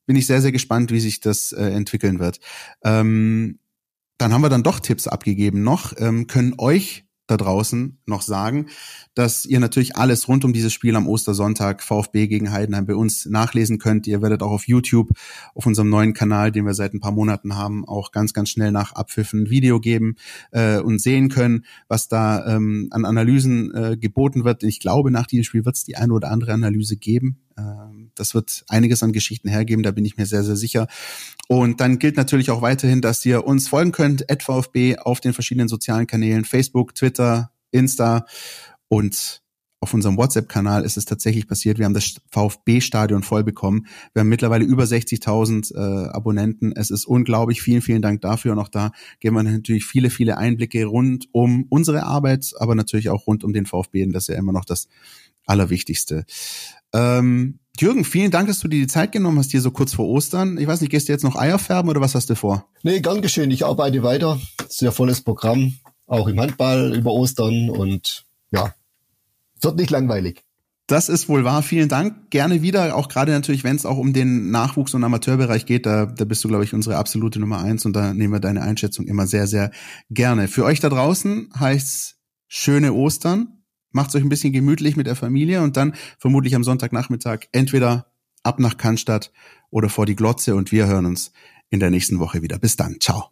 bin ich sehr, sehr gespannt, wie sich das entwickeln wird. Dann haben wir dann doch Tipps abgegeben noch, können euch da draußen noch sagen, dass ihr natürlich alles rund um dieses Spiel am Ostersonntag VfB gegen Heidenheim bei uns nachlesen könnt. Ihr werdet auch auf YouTube, auf unserem neuen Kanal, den wir seit ein paar Monaten haben, auch ganz, ganz schnell nach Abpfiffen ein Video geben und sehen können, was da an Analysen geboten wird. Ich glaube, nach diesem Spiel wird es die eine oder andere Analyse geben. Das wird einiges an Geschichten hergeben, da bin ich mir sehr, sehr sicher. Und dann gilt natürlich auch weiterhin, dass ihr uns folgen könnt, @VfB auf den verschiedenen sozialen Kanälen, Facebook, Twitter, Insta, und auf unserem WhatsApp-Kanal ist es tatsächlich passiert. Wir haben das VfB-Stadion voll bekommen. Wir haben mittlerweile über 60.000 Abonnenten. Es ist unglaublich. Vielen, vielen Dank dafür. Und auch da geben wir natürlich viele, viele Einblicke rund um unsere Arbeit, aber natürlich auch rund um den VfB. Und das ist ja immer noch das Allerwichtigste. Jürgen, vielen Dank, dass du dir die Zeit genommen hast, hier so kurz vor Ostern. Ich weiß nicht, gehst du jetzt noch Eier färben oder was hast du vor? Nee, gern geschehen. Ich arbeite weiter. Sehr volles Programm, auch im Handball über Ostern und ja, es wird nicht langweilig. Das ist wohl wahr. Vielen Dank. Gerne wieder, auch gerade natürlich, wenn es auch um den Nachwuchs- und Amateurbereich geht. Da bist du, glaube ich, unsere absolute Nummer 1 und da nehmen wir deine Einschätzung immer sehr, sehr gerne. Für euch da draußen heißt's schöne Ostern. Macht's euch ein bisschen gemütlich mit der Familie und dann vermutlich am Sonntagnachmittag entweder ab nach Cannstatt oder vor die Glotze und wir hören uns in der nächsten Woche wieder. Bis dann. Ciao.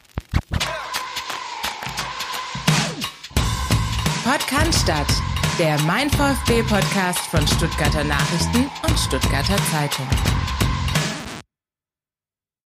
Cannstatt, der Mein VfB Podcast von Stuttgarter Nachrichten und Stuttgarter Zeitung.